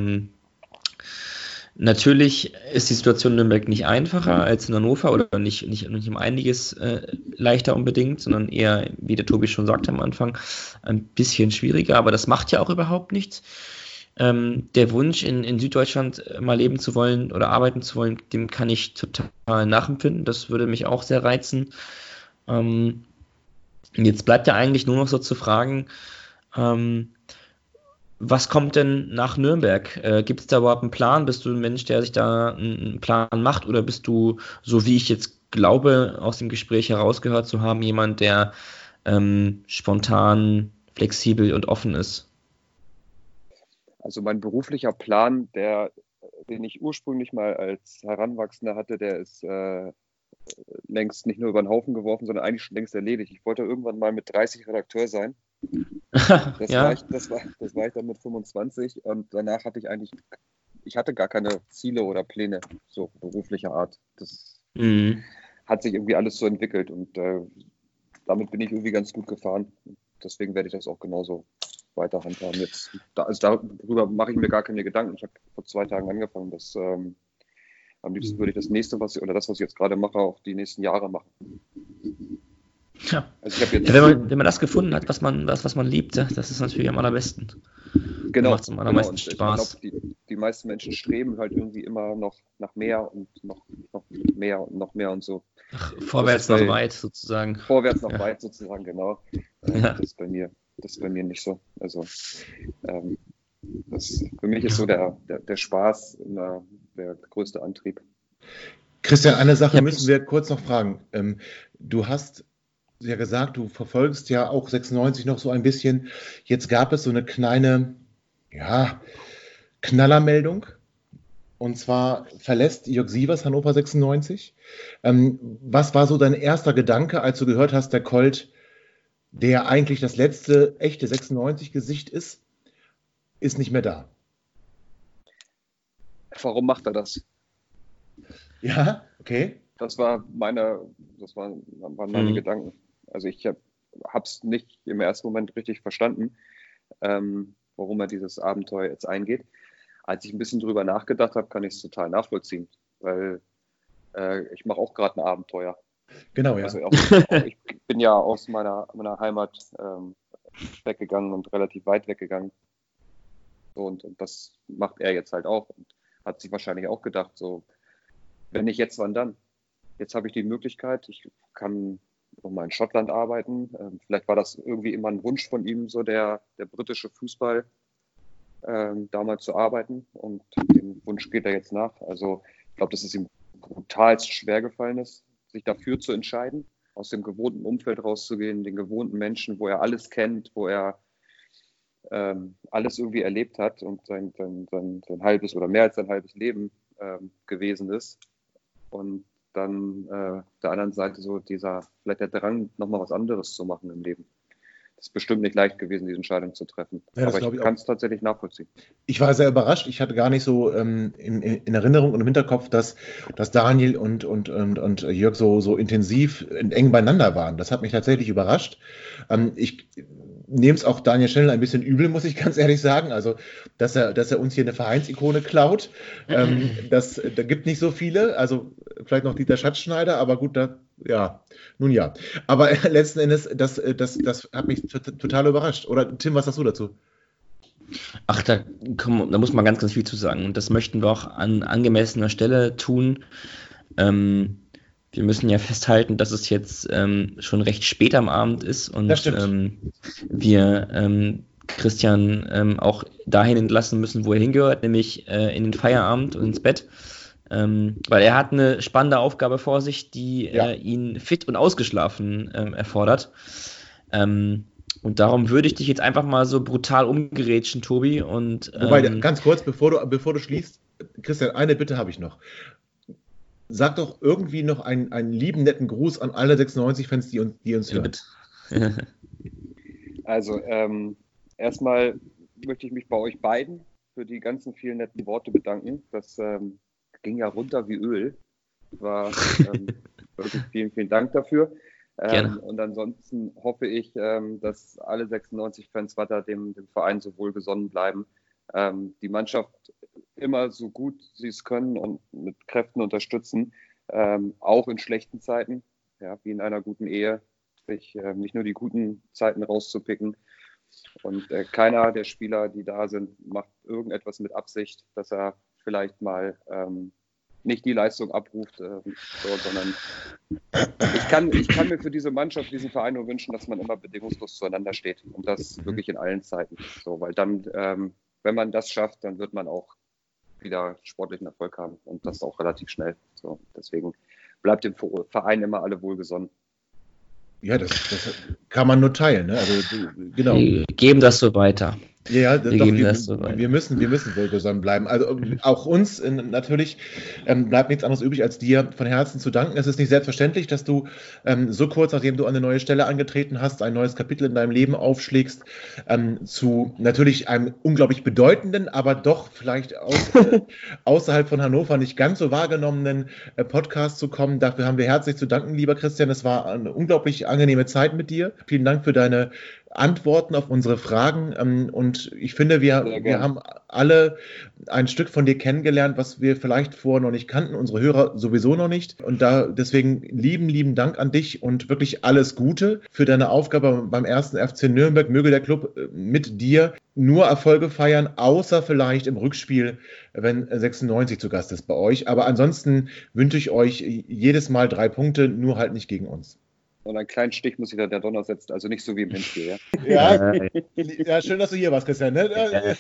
Natürlich ist die Situation in Nürnberg nicht einfacher als in Hannover oder nicht um einiges leichter unbedingt, sondern eher, wie der Tobi schon sagte am Anfang, ein bisschen schwieriger, aber das macht ja auch überhaupt nichts. Der Wunsch, in Süddeutschland mal leben zu wollen oder arbeiten zu wollen, dem kann ich total nachempfinden. Das würde mich auch sehr reizen. Jetzt bleibt ja eigentlich nur noch so zu fragen, was kommt denn nach Nürnberg? Gibt es da überhaupt einen Plan? Bist du ein Mensch, der sich da einen Plan macht? Oder bist du, so wie ich jetzt glaube, aus dem Gespräch herausgehört zu haben, jemand, der spontan, flexibel und offen ist?
Also mein beruflicher Plan, den ich ursprünglich mal als Heranwachsender hatte, der ist längst nicht nur über den Haufen geworfen, sondern eigentlich schon längst erledigt. Ich wollte irgendwann mal mit 30 Redakteur sein. Das war ich dann mit 25 und danach hatte ich hatte gar keine Ziele oder Pläne, so beruflicher Art. Das hat sich irgendwie alles so entwickelt und damit bin ich irgendwie ganz gut gefahren. Deswegen werde ich das auch genauso weiter handhaben. Darüber mache ich mir gar keine Gedanken. Ich habe vor 2 Tagen angefangen. Am liebsten würde ich das nächste, was ich jetzt gerade mache, auch die nächsten Jahre machen.
Ja.
Also ich jetzt
wenn man das gefunden hat, was man liebt, das ist natürlich am allerbesten.
Genau.
Macht es am allermeisten Spaß.
Ich glaube, die meisten Menschen streben halt irgendwie immer noch nach mehr und noch mehr und noch mehr und so.
Vorwärts noch weit sozusagen.
Vorwärts noch weit sozusagen, genau. Das ist bei mir nicht so. Also für mich ist so der Spaß immer der größte Antrieb.
Christian, eine Sache müssen wir kurz noch fragen. Du hast ja gesagt, du verfolgst ja auch 96 noch so ein bisschen. Jetzt gab es so eine kleine, Knallermeldung. Und zwar verlässt Jörg Sievers Hannover 96. Was war so dein erster Gedanke, als du gehört hast, der Colt, der eigentlich das letzte echte 96-Gesicht ist nicht mehr da?
Warum macht er das?
Ja, okay.
Das waren meine Gedanken. Also ich habe es nicht im ersten Moment richtig verstanden, warum er dieses Abenteuer jetzt eingeht. Als ich ein bisschen drüber nachgedacht habe, kann ich es total nachvollziehen, weil ich mache auch gerade ein Abenteuer.
Genau, ja.
Also ich bin ja aus meiner Heimat weggegangen und relativ weit weggegangen. Und das macht er jetzt halt auch und hat sich wahrscheinlich auch gedacht, so, wenn nicht jetzt, wann dann? Jetzt habe ich die Möglichkeit, ich kann nochmal in Schottland arbeiten. Vielleicht war das irgendwie immer ein Wunsch von ihm, so der britische Fußball damals zu arbeiten und dem Wunsch geht er jetzt nach. Also ich glaube, dass es ihm brutalst schwer gefallen ist, sich dafür zu entscheiden, aus dem gewohnten Umfeld rauszugehen, den gewohnten Menschen, wo er alles kennt, wo er alles irgendwie erlebt hat und sein halbes oder mehr als sein halbes Leben gewesen ist. Und dann der anderen Seite so vielleicht der Drang, nochmal was anderes zu machen im Leben. Das ist bestimmt nicht leicht gewesen, diese Entscheidung zu treffen.
Ja,
aber ich kann es tatsächlich nachvollziehen.
Ich war sehr überrascht. Ich hatte gar nicht so in Erinnerung und im Hinterkopf, dass Daniel und Jörg so intensiv eng beieinander waren. Das hat mich tatsächlich überrascht. Ich nehme es auch Daniel Schnell ein bisschen übel, muss ich ganz ehrlich sagen. Also, dass er uns hier eine Vereinsikone klaut. Da gibt nicht so viele. Also vielleicht noch Dieter Schatzschneider, aber gut, nun ja. Aber letzten Endes, das hat mich total überrascht. Oder Tim, was sagst du dazu?
Ach, da muss man ganz, ganz viel zu sagen. Und das möchten wir auch an angemessener Stelle tun. Wir müssen ja festhalten, dass es jetzt schon recht spät am Abend ist und wir Christian auch dahin entlassen müssen, wo er hingehört, nämlich in den Feierabend und ins Bett. Weil er hat eine spannende Aufgabe vor sich, die ihn fit und ausgeschlafen erfordert. Und darum würde ich dich jetzt einfach mal so brutal umgerätschen, Tobi.
Wobei, ganz kurz, bevor du schließt, Christian, eine Bitte habe ich noch. Sag doch irgendwie noch einen lieben, netten Gruß an alle 96-Fans, die uns hören.
Also, erstmal möchte ich mich bei euch beiden für die ganzen vielen netten Worte bedanken. Das ging ja runter wie Öl. War wirklich vielen, vielen Dank dafür. Und ansonsten hoffe ich, dass alle 96-Fans weiter dem Verein so wohlgesonnen bleiben. Die Mannschaft immer so gut sie es können und mit Kräften unterstützen, auch in schlechten Zeiten, wie in einer guten Ehe, sich nicht nur die guten Zeiten rauszupicken. Und keiner der Spieler, die da sind, macht irgendetwas mit Absicht, dass er vielleicht mal nicht die Leistung abruft, sondern ich kann mir für diese Mannschaft, diesen Verein nur wünschen, dass man immer bedingungslos zueinander steht und das wirklich in allen Zeiten. So, weil dann, wenn man das schafft, dann wird man auch wieder sportlichen Erfolg haben und das auch relativ schnell. So, deswegen bleibt dem Verein immer alle wohlgesonnen.
Ja, das kann man nur teilen. Ne? Also, genau.
Wir geben das so weiter.
Ja, wir müssen wohlgesonnen bleiben. Also auch uns natürlich bleibt nichts anderes übrig, als dir von Herzen zu danken. Es ist nicht selbstverständlich, dass du so kurz, nachdem du eine neue Stelle angetreten hast, ein neues Kapitel in deinem Leben aufschlägst, zu natürlich einem unglaublich bedeutenden, aber doch vielleicht außerhalb von Hannover nicht ganz so wahrgenommenen Podcast zu kommen. Dafür haben wir herzlich zu danken, lieber Christian. Es war eine unglaublich angenehme Zeit mit dir. Vielen Dank für deine Antworten auf unsere Fragen und ich finde, wir haben alle ein Stück von dir kennengelernt, was wir vielleicht vorher noch nicht kannten, unsere Hörer sowieso noch nicht und deswegen lieben Dank an dich und wirklich alles Gute für deine Aufgabe beim 1. FC Nürnberg. Möge der Club mit dir nur Erfolge feiern, außer vielleicht im Rückspiel, wenn 96 zu Gast ist bei euch, aber ansonsten wünsche ich euch jedes Mal 3 Punkte, nur halt nicht gegen uns.
Und einen kleinen Stich muss wieder der Donner setzen, also nicht so wie im Hinspiel. Ja,
ja schön, dass du hier warst, Christian. Ne?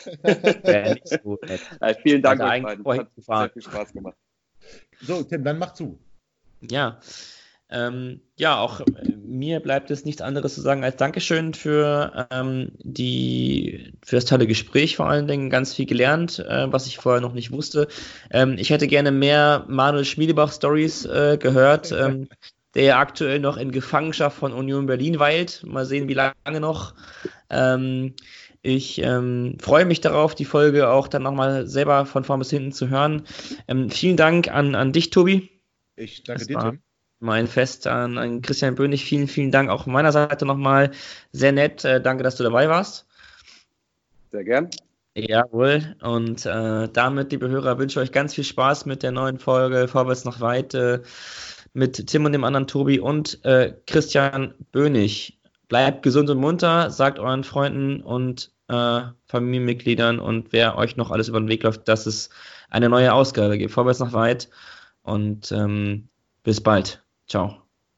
Vielen Dank euch beiden. Hat sehr viel Spaß gemacht.
So, Tim, dann mach zu.
Ja, auch mir bleibt es nichts anderes zu sagen als Dankeschön für das tolle Gespräch, vor allen Dingen ganz viel gelernt, was ich vorher noch nicht wusste. Ich hätte gerne mehr Manuel Schmiedebach-Stories gehört. Der aktuell noch in Gefangenschaft von Union Berlin weilt. Mal sehen, wie lange noch. Ich freue mich darauf, die Folge auch dann nochmal selber von vorn bis hinten zu hören. Vielen Dank an dich, Tobi.
Ich danke dir, Tim.
Mein Fest an Christian Bönig. Vielen Dank auch von meiner Seite nochmal. Sehr nett. Danke, dass du dabei warst.
Sehr gern.
Jawohl. Und damit, liebe Hörer, wünsche ich euch ganz viel Spaß mit der neuen Folge Vorwärts nach weit. Mit Tim und dem anderen Tobi und Christian Bönig. Bleibt gesund und munter, sagt euren Freunden und Familienmitgliedern und wer euch noch alles über den Weg läuft, dass es eine neue Ausgabe gibt. Vorwärts nach weit und bis bald. Ciao.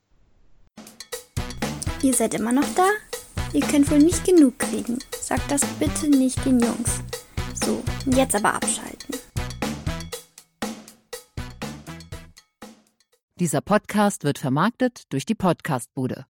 Ihr seid immer noch da? Ihr könnt wohl nicht genug kriegen. Sagt das bitte nicht den Jungs. So, jetzt aber abschalten.
Dieser Podcast wird vermarktet durch die Podcastbude.